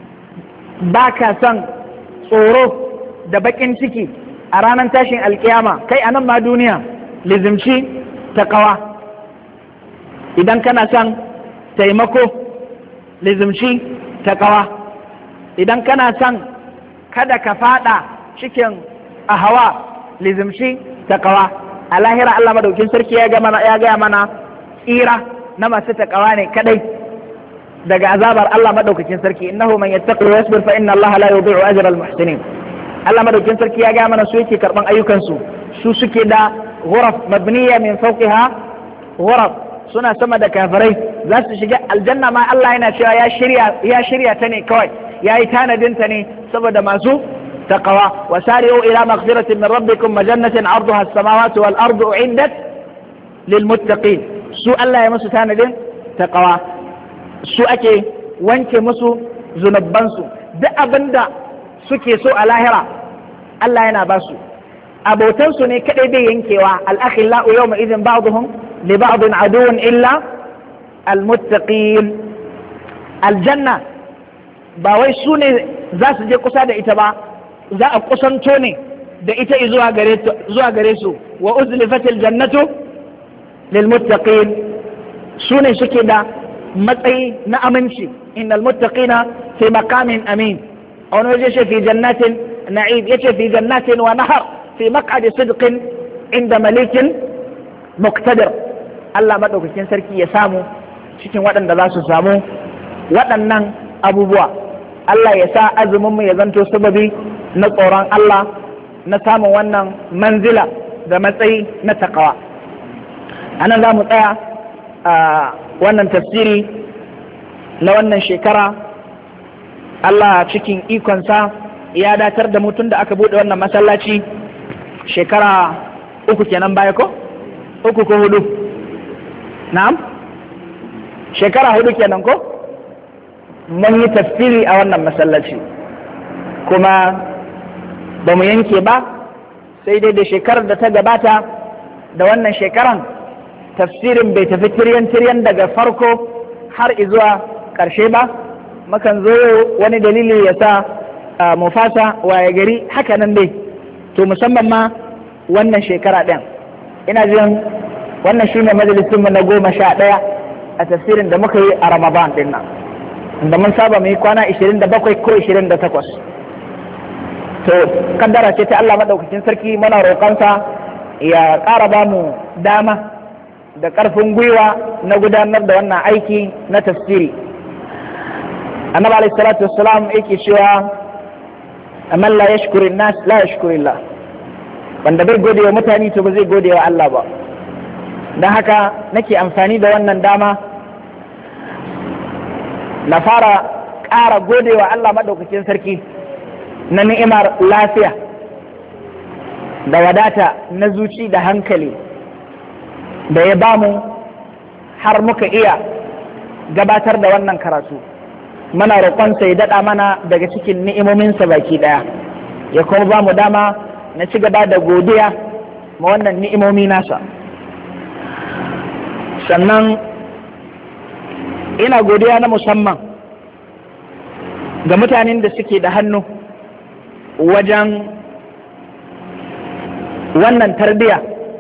باكا سن صورو دبكين سكي أرانا تاشين القيامة كي أنا ما دنيا لزمشي تقوى. إذن كان سن taimako lizimci taqwa. Idan kana son kada ka fada cikin ahawa lizimci taqwa. A lahira Allah madaukin sarki ya ga mana ya ga mana tsira na masu taqwa ne kadai daga azabar Allah madaukakin sarki. Innahu man yattaqi wa yasbir fa inna Allah la yudhi'u ajra al-muhsinin. Allah madaukin sarki ya ga mana su yake karban ayyukan su su suke da ghuraf mabniya min fawqiha ghuraf, suna sama da kafirai za su shiga aljanna ma Allah yana cewa ya shirya ya shirya ta ne kawai yayi tanadin ta ne saboda masu taqwa. Wasari'u ila maghfiratin min rabbikum wa jannatin 'arduha as-samawati wal ardu u'iddat lil muttaqin. Su Allah ya musu tanadin taqwa, su ake wanke musu zunubansu. Duk abinda suke so a lahira Allah yana ba su. Abotansu ne kadai bai yankewa. Al-akhillau yawma idhin ba'dhum li ba'dhin aduwwun illa al-muttaqin. Aljanna ba wai su ne za su je kusa da ita ba, za a kusanto ne da ita zuwa gare zuwa gare su. Wa uzlifatil jannatu lil muttaqin. Su ne suke da matsayi na aminci. Innal muttaqina fi maqamin amin. a wani waje ce fi jannatin na'im, yace fi jannatin wa nahar fi maq'adi sidqin inda malikin muqtadir. Allah madaukakin sarki ya samu cikin waɗanda za su samu waɗannan abubuwa. Allah ya sa azumin mu ya zanto sababi na tsoron Allah, na samun wannan manzila da matsayi na taqwa. Anan za mu tsaya a wannan tafsiri na wannan shekara. Allah cikin ikonsa ya datar da mutum da aka buɗe wannan masallaci shekara uku kenan baya ko? Uku ko hudu? Na'am? Shekara hudu kenan ko? Mun yi tafsiri a wannan masallaci kuma ba mu yanke ba, sai dai da shekarar da ta gabata da wannan shekaran tafsirin bai tafi tiryan-tiryan daga farko har izuwa ƙarshe ba. Makan zo wani dalili ya sa mu fasa waye gari haka nan dai, to musamman ma wannan shekara ɗin ina jin wannan shine majalisinmu na goma sha ɗaya a tafsirin da muka yi a Ramadan ɗin nan, da mun saba mu yi kwana ishirin da bakwai ko ishirin da takwas. To kaddara ce ta Allah maɗaukakin sarki, muna roƙonsa ya ƙara ba mu dama da ƙarfin gwiwa na gudanar da wannan aiki na tafsiri. Annabi alayhi salatu wassalam yake cewa man la yashkuru nas la yashkuru Allah, wanda bai gode wa mutane to ba zai gode wa Allah ba. Dan haka nake amfani da wannan dama na fara ƙara gode wa Allah madaukakin sarki na ni'imar lafiya da wadata na zuci da hankali da ya bamu har muka iya gabatar da wannan karatu. Muna roƙonsa ya daɗa mana daga cikin ni'imominsa baki ɗaya, ya kuma ba mu dama na ci gaba da godiya ma wannan ni'imomi nasa. Sannan ina godiya na musamman ga mutanen da suke da hannu wajen wannan tarbiya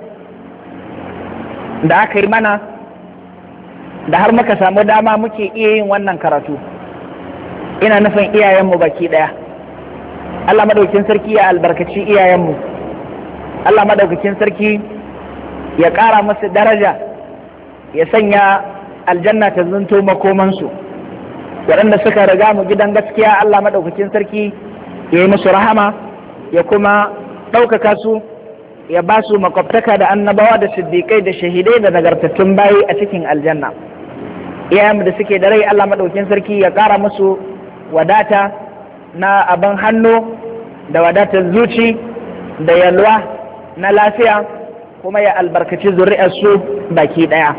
da aka yi mana da har muka samu dama muke iya yin wannan karatu. Ina nufin iyayenmu baki ɗaya. Allah madaukakin sarki ya albarkaci iyayenmu, Allah madaukakin sarki ya ƙara musu daraja, ya sanya aljanna ta zunto makomansu. Waɗanda suka riga mu gidan gaskiya Allah madaukakin sarki ya yi musu rahama, ya kuma ɗaukaka su, ya ba su makwabtaka da annabawa da siddiƙai da shahidai da nagartattun bayi a cikin aljanna. Iyayenmu da suke da rai Allah madaukakin sarki ya ƙara musu wadata na abin hannu da wadatar zuci da yalwa na lafiya, kuma ya albarkaci zuri'arsu baki ɗaya.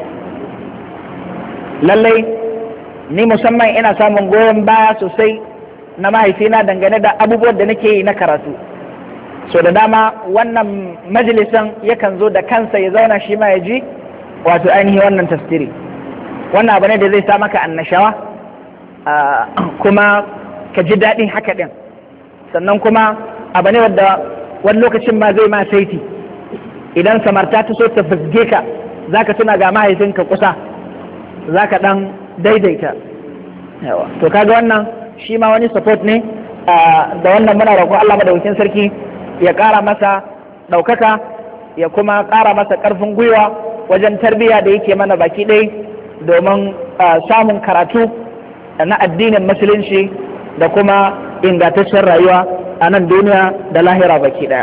Lallai ni musamman ina samun goyon baya sosai na mahaifina dangane da abubuwan da nake yi na karatu. So da dama wannan majalisan yakan zo da kansa ya zauna shi ma ya ji wato ainihin wannan tafsiri. Wannan abu ne da zai sa maka annashawa, kuma ka ji daɗin haka ɗin. Sannan kuma abu ne wadda wani lokacin ma zai ma saiti, idan samarta ta so ta fusge ka za ka tuna ga mahaifinka kusa, za ka ɗan daidaita. Yawa to kaga wannan shi ma wani support ne da wannan muna roƙon Allah madaukakin sarki ya ƙara masa ɗaukaka ya kuma ƙara masa ƙarfin gwiwa wajen tarbiyya da yake mana baki ɗaya domin samun karatu na addinin musulunci da kuma ingantaccen rayuwa a nan duniya da lahira baki ɗaya.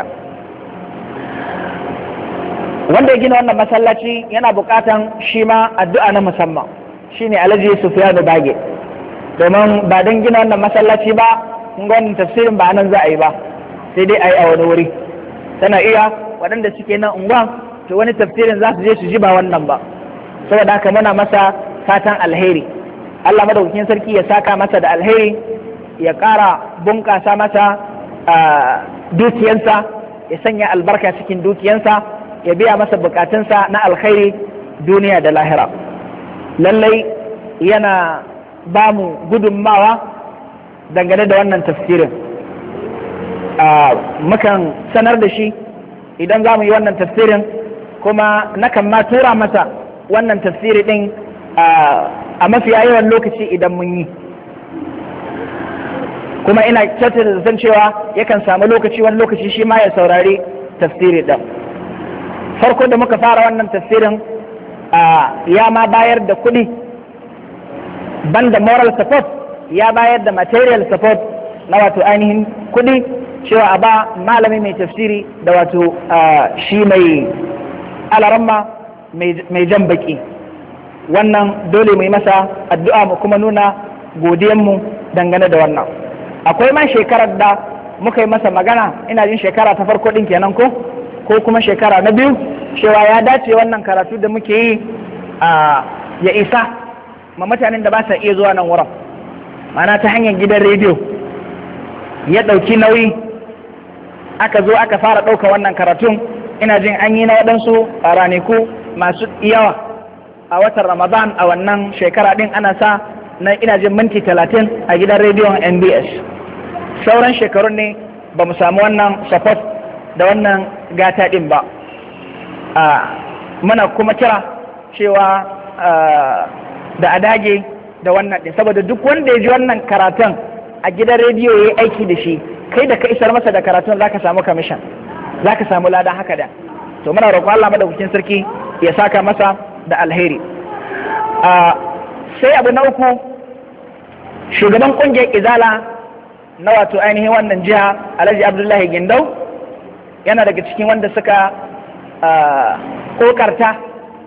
Wanda ya gina wannan masallaci yana buƙatan shi ma addu'a na musamman shine Alhaji Sufyanu Bage, domin ba don gina wannan masallaci ba kun ga wannan tafsirin ba nan za a yi ba sai dai a yi a wani wuri. Tana iya waɗanda suke nan unguwan to wani tafsirin za su je su ji ba wannan ba, saboda haka muna masa fatan alheri. Allah madaukakin sarki ya saka masa da alheri, ya ƙara bunƙasa masa dukiyansa, ya sanya albarka cikin dukiyansa, ya biya masa bukatunsa na alkhairi duniya da lahira. Lallai yana ba mu gudunmawa dangane da wannan tafsirin. Mukan sanar da shi idan za mu yi wannan tafsirin, kuma nakan ma tura masa wannan tafsiri ɗin a mafiya yawan lokaci idan mun yi. Kuma ina kyautata da san cewa yakan samu lokaci wani lokaci shi ma ya saurari tafsiri ɗin. Farko da muka fara wannan tafsirin ya ma bayar da kuɗi banda moral support, ya bayar da material support na wato ainihin kuɗi cewa a ba malami mai tafsiri da wato shi mai alaramma mai jan baki. Wannan dole mu yi masa addu'a mu kuma nuna godiyanmu dangane da wannan. Akwai ma shekarar da muka yi masa magana, ina jin shekara ta farko ɗin kenan ko ko kuma shekara na biyu, cewa ya dace wannan karatu da muke yi ya isa ma mutanen da ba sa iya zuwa nan wurin, mana ta hanyar gidan rediyo. Ya ɗauki nauyi aka zo aka fara ɗauka wannan karatun, ina jin an yi na waɗansu ranaku masu yawa a watan Ramadan a wannan shekara ɗin ana sa na ina jin minti talatin a gidan rediyon N B S. Sauran shekarun ne ba mu samu wannan support da wannan gata ɗin ba. Muna kuma kira cewa da a dage da wannan ɗin, saboda duk wanda ya ji wannan karatun a gidan rediyo ya yi aiki da shi, kai da ka isar masa da karatun za ka samu kamishan, za ka samu lada haka da. To muna roƙon Allah madaukakin sarki ya saka masa da alheri. Sai abu na uku, shugaban ƙungiyar izala na wato ainihin wannan jiha Alhaji Abdullahi Gindau yana daga cikin wanda suka kokarta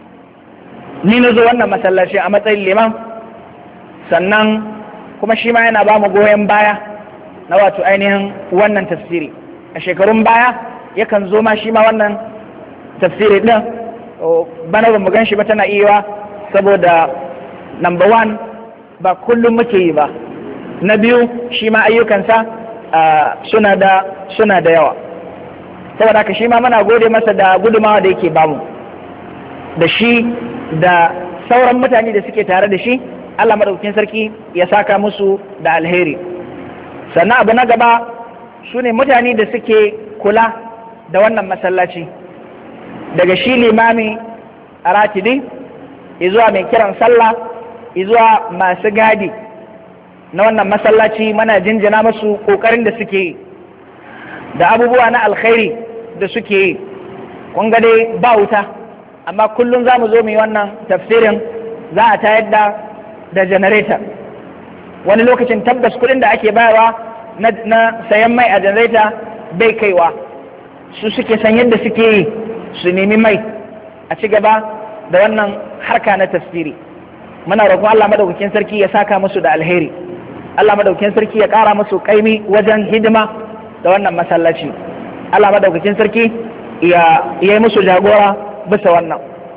ni na zo wannan masallaci a matsayin liman, sannan kuma shi ma yana ba mu goyon baya na wato ainihin wannan tafsiri. A shekarun baya yakan zo ma shi ma wannan tafsiri ɗin, bana ba mu gan shi ba, tana iya saboda number one ba kullum muke yi ba, na biyu shi ma ayyukansa suna da suna da yawa, saboda haka shi ma muna gode masa da gudumawa da yake bamu, da shi da sauran mutane da suke tare da shi. Allah madaukakin sarki ya saka musu da alheri. Sannan abu na gaba su ne mutane da suke kula da wannan masallaci, daga shi limami a ratidi izuwa mai kiran sallah izuwa masu gadi na wannan masallaci. Mana jinjina musu kokarin da suke yi da abubuwa na alkhairi da suke yi. Kun ga dai ba wuta, amma kullum za mu zo mu yi wannan tafsirin, za a tayar da da janareta. Wani lokacin tabbas kuɗin da ake bayarwa na, na sayan mai a janareta bai kaiwa, su suke san yadda suke yi su nemi mai a ci gaba da wannan harka na tafsiri. Muna roƙon Allah madaukakin sarki ya saka musu da alheri, Allah madaukakin sarki ya ƙara musu kaimi wajen hidima da wannan masallaci. Allah madaukakin sarki ya yi musu jagora bisa wannan.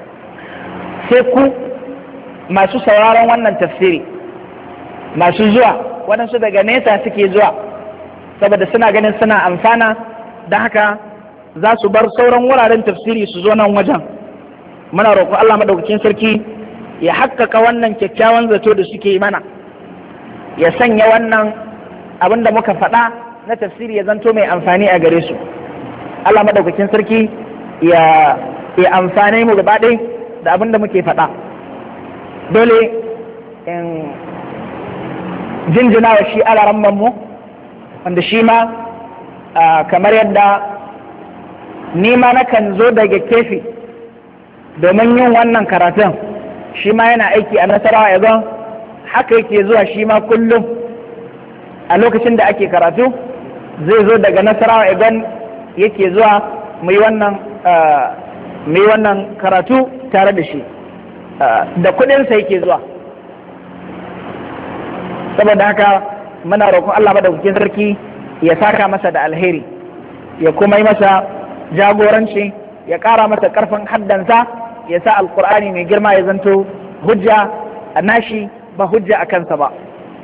Sai ku masu sauraron wannan tafsiri, masu zuwa, waɗansu daga nesa suke zuwa saboda suna ganin suna amfana, da haka za su bar sauran wuraren tafsiri su zo nan wajen. Muna roƙon Allah madaukakin sarki ya haƙƙaƙa wannan kyakkyawan zato da suke yi mana, ya sanya wannan abin da muka faɗa na tafsiri ya zanto mai amfani a gare su. Allah madaukakin sarki ya ya amfane mu gaba ɗaya da abin da muke faɗa. Dole in jinjina wa shi alaramman mu wanda shi ma kamar yadda ni ma nakan zo daga kefi domin yin wannan karatun, shi ma yana aiki a Nasarawa ya zan haka yake zuwa shi ma kullum a lokacin da ake karatu zai zo daga Nasarawa ya zan yake zuwa mu yi wannan mu yi wannan karatu tare da shi da kudinsa yake zuwa. Saboda haka muna roƙon Allah madaukakin sarki ya saka masa da alheri, ya kuma yi masa jagoranci, ya ƙara masa ƙarfin haddansa, ya sa alƙur'ani mai girma ya zanto hujja a nashi ba hujja a kansa ba.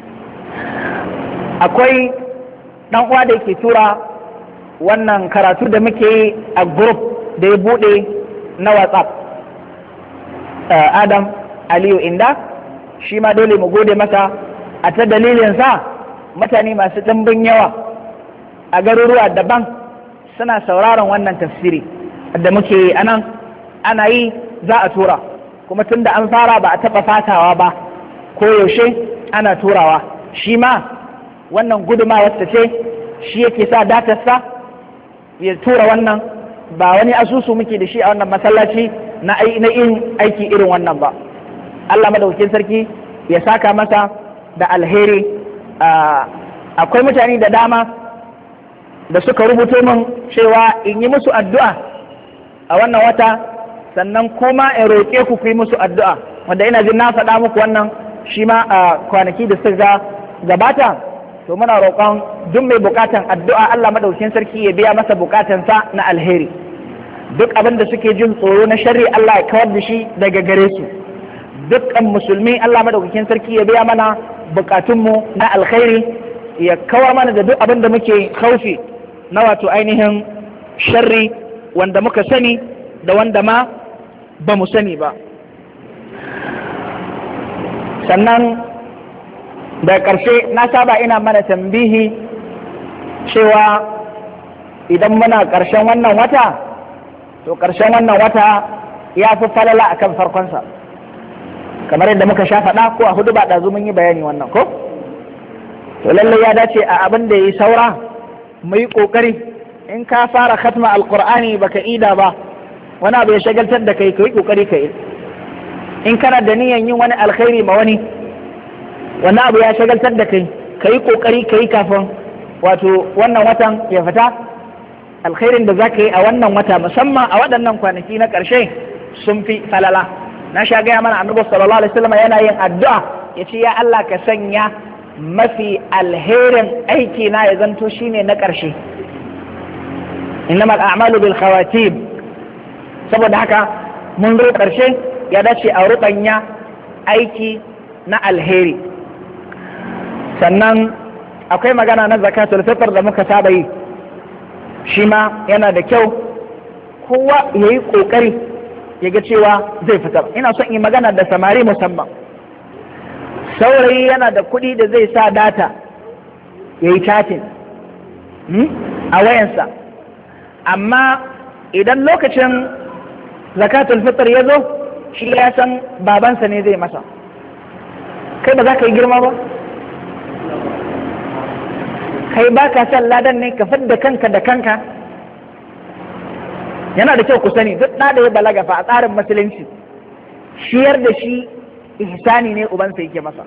Akwai ɗan uwa da yake tura wannan karatu da muke yi a group da ya buɗe na WhatsApp, Adam Aliyu Inda, shi ma dole mu gode masa a ta dalilinsa mutane masu ɗimbin yawa a garuruwa daban suna sauraron wannan tafsiri da muke a nan ana yi za a tura, kuma tun da an fara ba a taɓa fatawa ba, ko yaushe ana turawa. Shi ma wannan gudumawar ta ce shi yake sa datarsa ya tura wannan, ba wani asusu muke da shi a wannan masallaci na yin aiki irin wannan ba. Allah madaukakin sarki ya saka masa da alheri. Akwai mutane da dama da suka rubuto min cewa in yi musu addu'a a wannan wata, sannan kuma in roƙe ku yi musu addu'a, wanda ina jin na faɗa muku wannan shi ma a kwanaki da suka gabata. To muna roƙon duk mai buƙatan addu'a Allah madaukakin sarki ya biya masa buƙatansa na alheri. Duk abin da suke jin tsoro na sharri Allah ya kawar da shi daga gare su. Dukkan musulmi Allah madaukakin sarki ya biya mana buƙatunmu na alkhairi, ya kawar mana da duk abin da muke kaufi na wato ainihin sharri wanda muka sani da wanda ma ba mu sani ba. Sannan da ƙarshe na saba ina mana tambihi cewa idan muna ƙarshen wannan wata, to ƙarshen wannan wata ya fi falala akan farkonsa, kamar yadda muka sha faɗa ko a hudu ba ɗazu mun yi bayani wannan ko. To lallai ya dace a abin da ya yi saura mu yi ƙoƙari, in ka fara khatma alƙur'ani baka ida ba, wani abu ya shagaltar da kai, ka yi ƙoƙari ka yi. In kana da niyan yin wani alkhairi ma wani, wani abu ya shagaltar da kai, ka yi ƙoƙari ka yi kafin wato wannan watan ya fita. Alkhairin da za ka yi a wannan wata, musamman a waɗannan kwanaki na ƙarshe, sun fi falala. Na sha gaya mana annabi sallallahu alaihi wasallam yana yin addu'a, ya ce ya Allah ka sanya mafi alherin aiki na ya zanto shine na ƙarshe. Innamal a'malu bil khawatim. Saboda haka mun zo ƙarshe, ya dace a ruɓanya aiki na alheri. Sannan akwai magana na zakatul fitr da muka saba yi, shi ma yana da kyau kowa ya yi ƙoƙari ya ga cewa zai fitar. Ina son yi magana da samari musamman. Saurayi yana da kuɗi da zai sa data ya yi chatting a wayansa, amma idan lokacin zakatul fitr ya zo, shi ya san babansa ne zai masa, kai ba za ka yi girma ba? Kai ba ka san ladan ne ka fadda kanka da kanka? Yana da kyau ku sani, duk ɗa da ya balaga fa a tsarin musulunci, shiyar da shi ihsani ne ubansa yake masa.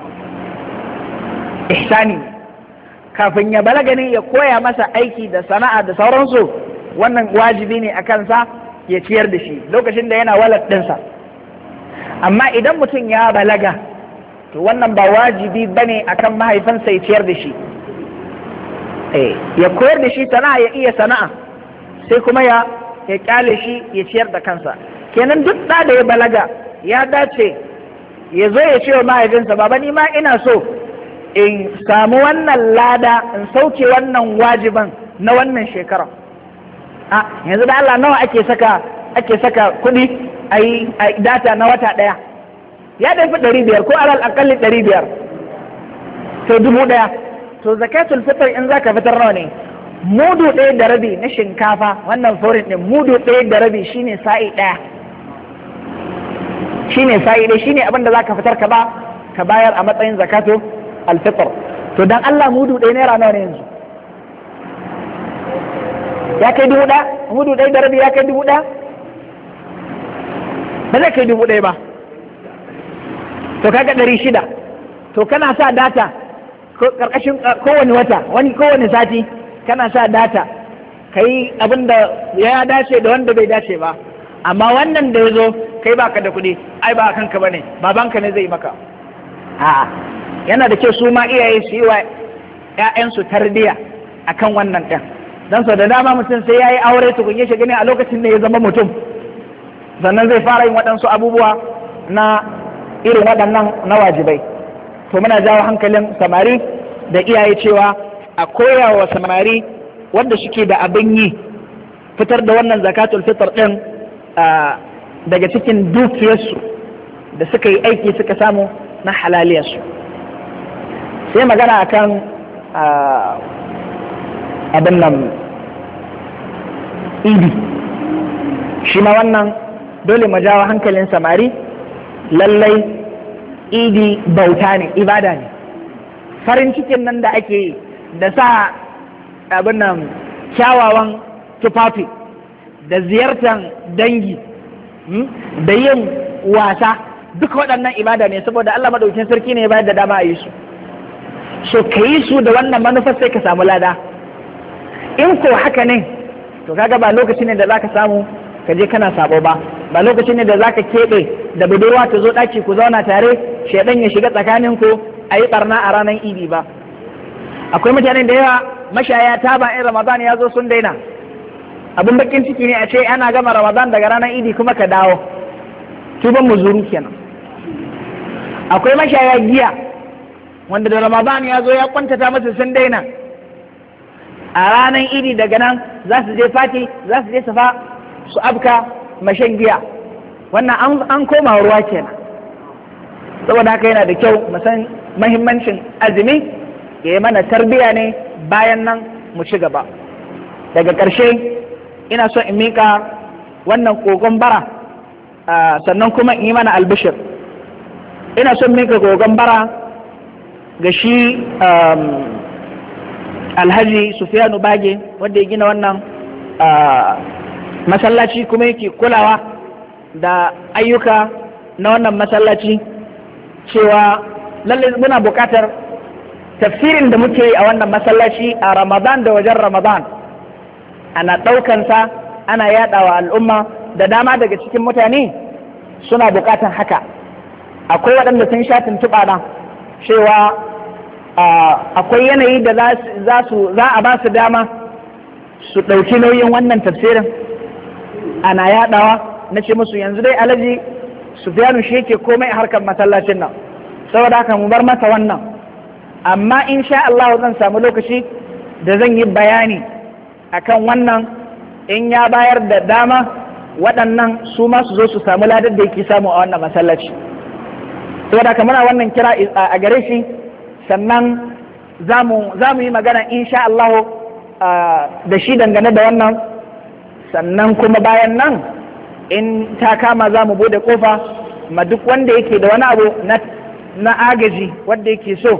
Ihsani ne. Kafin ya balaga ne ya koya masa aiki da sana'a da sauransu, wannan wajibi ne a kansa ya ciyar da shi lokacin da yana walad ɗinsa. Amma idan mutum ya balaga, to wannan ba wajibi bane akan mahaifinsa ya ciyar da shi. Eh, ya koyar da shi sana'a, ya iya sana'a, sai kuma ya ya kyale shi ya ciyar da kansa. Kenan duk ɗa da ya balaga ya dace ya zo ya ce wa mahaifinsa, baba ni ma ina so in samu wannan lada, in sauke wannan wajiban na wannan shekara. A yanzu da Allah nawa ake saka ake saka kuɗi a yi data na wata ɗaya? Ya ɗan fi ɗari biyar ko alal akalli ɗari biyar, to dubu ɗaya. To zakatul fitr in zaka fitar nawa ne? Mudu ɗaya da rabi na shinkafa, wannan forin ɗin mudu ɗaya da rabi shine sa'i ɗaya, shine sa'i ɗaya, shine abin da zaka fitar ka ba ka bayar a matsayin zakatu alfitr. To dan Allah mudu ɗaya naira nawa ne yanzu? Ya kai dubu ɗaya? Mudu ɗaya da rabi ya kai dubu ɗaya? Ba zai kai dubu ɗaya ba. To kaga ɗari shida. To kana sa data ƙarƙashin kowane wata, wani kowane sati kana sa data ka yi abin da ya dace da wanda bai dace ba. Amma wannan da ya zo kai baka da kuɗi, ai ba kanka ba ne, babanka ne zai maka. A'a, yana da kyau su ma iyaye su yi wa ‘ya'yansu tarbiya a kan wannan ɗin. Don sau da dama mutum sai ya yi aure tukun ya shiga ne a lokacin da ya zama mutum, sannan zai fara yin waɗansu abubuwa na irin waɗannan na wajibai. To muna jawo hankalin samari da iyaye cewa a koya wa samari wanda suke da abin yi fitar da wannan zakatul fitr ɗin daga cikin dukiyarsu da suka yi aiki suka samu na halaliyarsu. Sai magana akan abin nan idi, shi ma wannan dole mu jawo hankalin samari, lallai idi bauta ne, ibada ne. Farin cikin nan da ake yi da sa abin nan kyawawan tufafi da ziyartar dangi da yin wasa, duk waɗannan ibada ne, saboda Allah maɗaukin sarki ne ya bayar da dama a yi su. So ka yi su da wannan manufar sai ka samu lada. In ko haka ne, to kaga ba lokaci ne da za ka samu ka je kana sabo ba, ba lokaci ne da za ka keɓe da budurwa ta zo ɗaki ku zauna tare, shaidan ya shiga tsakaninku a yi ɓarna a ranar idi ba. Akwai mutane da yawa mashaya taba in Ramadan ya zo sun daina. Abin bakin ciki ne a ce ana gama Ramadan daga ranar idi kuma ka dawo, tuban muzuru kenan. Akwai mashaya giya wanda da Ramadan ya zo ya kwantata masa sun daina, a ranar idi daga nan za su je fati, za su je safa su abka mashan giya. Wannan an koma ruwa kenan. Saboda haka yana da kyau mu san mahimmancin azumi, ya yi mana tarbiya ne, bayan nan mu ci gaba. Daga ƙarshe ina so in mika wannan kogon bara, sannan kuma in yi mana albishir. Ina son mika kogon bara ga shi Alhaji Sufiyanu Bage wanda ya gina wannan masallaci kuma yake kulawa da ayyuka na wannan masallaci, cewa lalle muna buƙatar tafsirin da muke yi a wannan masallaci a Ramadan da wajen Ramadan ana ɗaukansa ana yaɗawa al'umma. Da dama daga cikin mutane suna buƙatar haka. Akwai waɗanda sun sha tuntuɓa na cewa akwai yanayi da za a ba su dama su ɗauki nauyin wannan tafsirin ana yaɗawa. Na ce musu yanzu dai Alhaji Sufiyanu shi yake komai a harkar masallacin nan, saboda haka mu bar masa wannan, amma insha Allah zan samu lokaci da zan yi bayani akan wannan in ya bayar da dama waɗannan su ma su zo su samu ladar da yake samu a wannan masallaci. Saboda haka muna wannan kira a gare shi, sannan za mu yi magana insha Allah da shi dangane da wannan, sannan kuma bayan nan in ta kama za mu bude kofa ma duk wanda yake da wani abu na agaji wanda yake so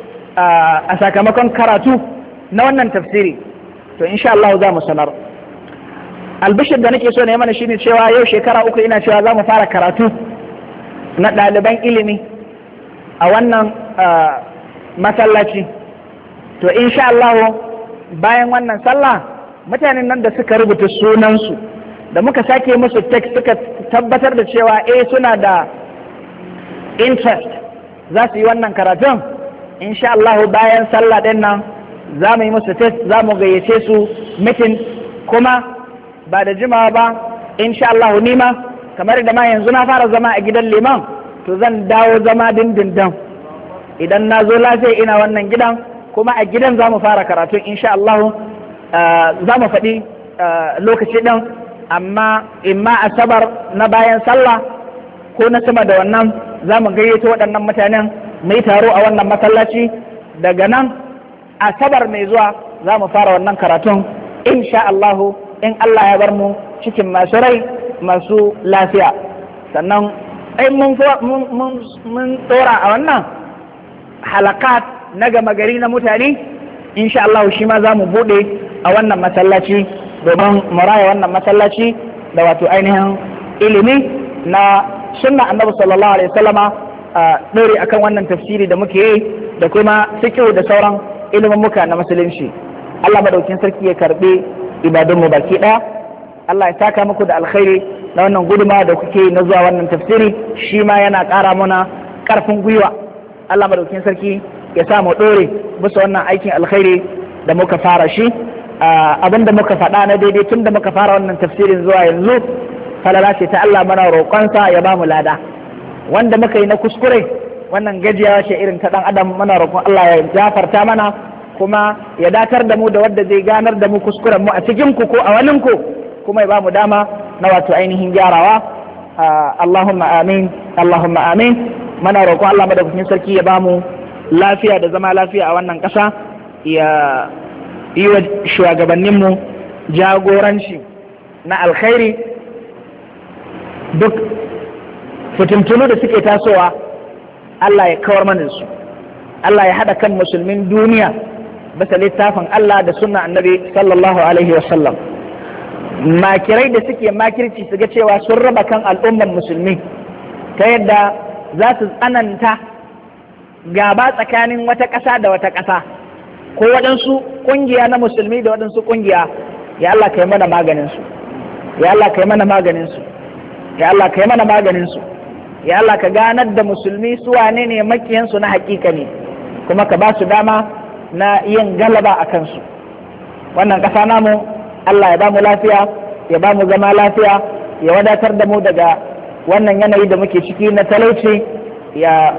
a sakamakon karatu na wannan tafsiri, to insha Allah za mu sanar. Albishir da nake so na yi mana shine cewa yau shekara uku ina cewa za mu fara karatu na ɗaliban ilimi a wannan masallaci. To insha Allah bayan wannan sallah mutanen nan da suka rubuta sunansu da muka sake musu text suka tabbatar da cewa eh suna da interest za su yi wannan karatun, insha Allah bayan sallah din nan za mu yi musu test, za mu gayyace su meeting, kuma ba da jimawa ba insha Allah nima kamar da ma yanzu na fara zama a gidan liman, to zan dawo zama dindindin. Idan na zo lafiya ina wannan gidan, kuma a gidan za mu fara karatun insha Allah. Za mu faɗi lokaci ɗin, amma imma asabar na bayan sallah ko na sama da wannan za mu gayyato waɗannan mutanen mu yi taro a wannan masallaci. Daga nan asabar mai zuwa za mu fara wannan karatun insha Allah, in Allah ya bar mu cikin masu rai masu lafiya. Sannan ai mun mun tsora a wannan halakat na gama gari na mutane, insha Allah shi ma za mu bude a wannan masallaci domin mu raya wannan masallaci da wato ainihin ilimi na sunna annabi sallallahu alaihi wasallama a dore akan wannan tafsiri da muke yi da kuma fiqh da sauran ilimin muka na musulunci. Allah madaukin sarki ya karbe ibadun mu baki daya. Allah ya saka muku da alkhairi na wannan guduma da kuke na zuwa wannan tafsiri, shi ma yana ƙara mana ƙarfin gwiwa. Allah madaukin sarki ya sa mu dore bisa wannan aikin alkhairi da muka fara shi. Abin da muka faɗa na daidai tun da muka fara wannan tafsirin zuwa yanzu falala ce ta Allah, mana roƙonsa ya ba mu lada. Wanda muka yi na kuskure, wannan gajiyawa ce irin ta ɗan adam, mana roƙon Allah ya gafarta mana kuma ya datar da mu da wadda zai ganar da mu kuskuren mu a cikin ku ko a wanin ku, kuma ya ba mu dama na wato ainihin gyarawa. Allahumma amin, Allahumma amin. Mana roƙon Allah madaukakin sarki ya ba mu lafiya da zama lafiya a wannan ƙasa, ya yi wa shugabanninmu jagoranci na alkhairi. Duk fitintunu da suke tasowa Allah ya kawar mana su, Allah ya haɗa kan musulmin duniya bisa littafin Allah da sunna annabi sallallahu alaihi wasallam. Makirai da suke makirci su ga cewa sun raba kan al'ummar musulmi ta yadda za su tsananta gaba tsakanin wata ƙasa da wata ƙasa ko waɗansu ƙungiya na musulmi da waɗansu ƙungiya, ya Allah ka yi mana maganinsu, ya Allah ka yi mana maganinsu, ya Allah ka yi mana maganinsu, ya Allah ka ganar da musulmi su wane ne makiyansu na hakika ne, kuma ka ba su dama na yin galaba a kansu. Wannan ƙasa namu Allah ya ba mu lafiya, ya ba mu zama lafiya, ya wadatar da mu daga wannan yanayi da muke ciki na talauci, ya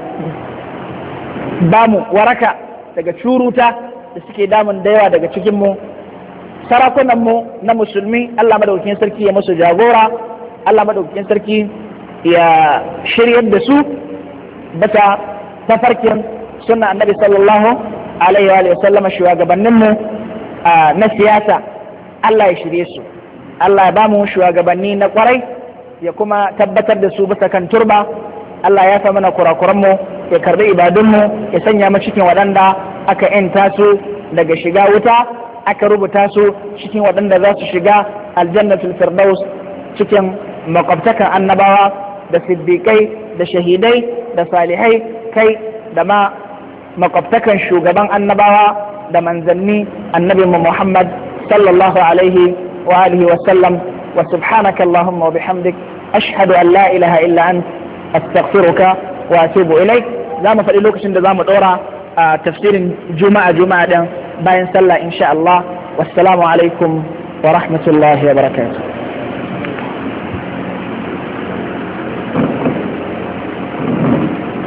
ba mu waraka daga curuta da suke damun da yawa daga cikinmu. Sarakunanmu na musulmi Allah madaukakin sarki ya musu jagora, Allah madaukakin sarki ya shiryar da su bata tafarkin sunna annabi sallallahu alaihi wa sallam. Shugabanninmu na siyasa Allah ya shirye su, Allah ya bamu shugabanni na kwarai, ya kuma tabbatar da su bisa kan turba. Allah ya fa mana kurakuranmu, ya karbi ibadunmu, ya sanya mu cikin waɗanda aka yanta su daga shiga wuta, aka rubuta su cikin waɗanda za su shiga aljannatul firdaus, cikin makwabtakan annabawa da siddiƙai da shahidai da salihai, kai da ma makwabtakan shugaban annabawa da manzanni annabi Muhammad sallallahu alaihi wa alihi wa sallam. Wa subhanaka Allahumma wa bihamdik, ashhadu an la ilaha illa ant, astaghfiruka wa atubu ilaik. Za mu faɗi lokacin da za mu ɗora a tafsirin juma'a juma'a ɗin bayan sallah insha Allah. Wassalamu alaikum wa rahmatullahi wa barakatuh.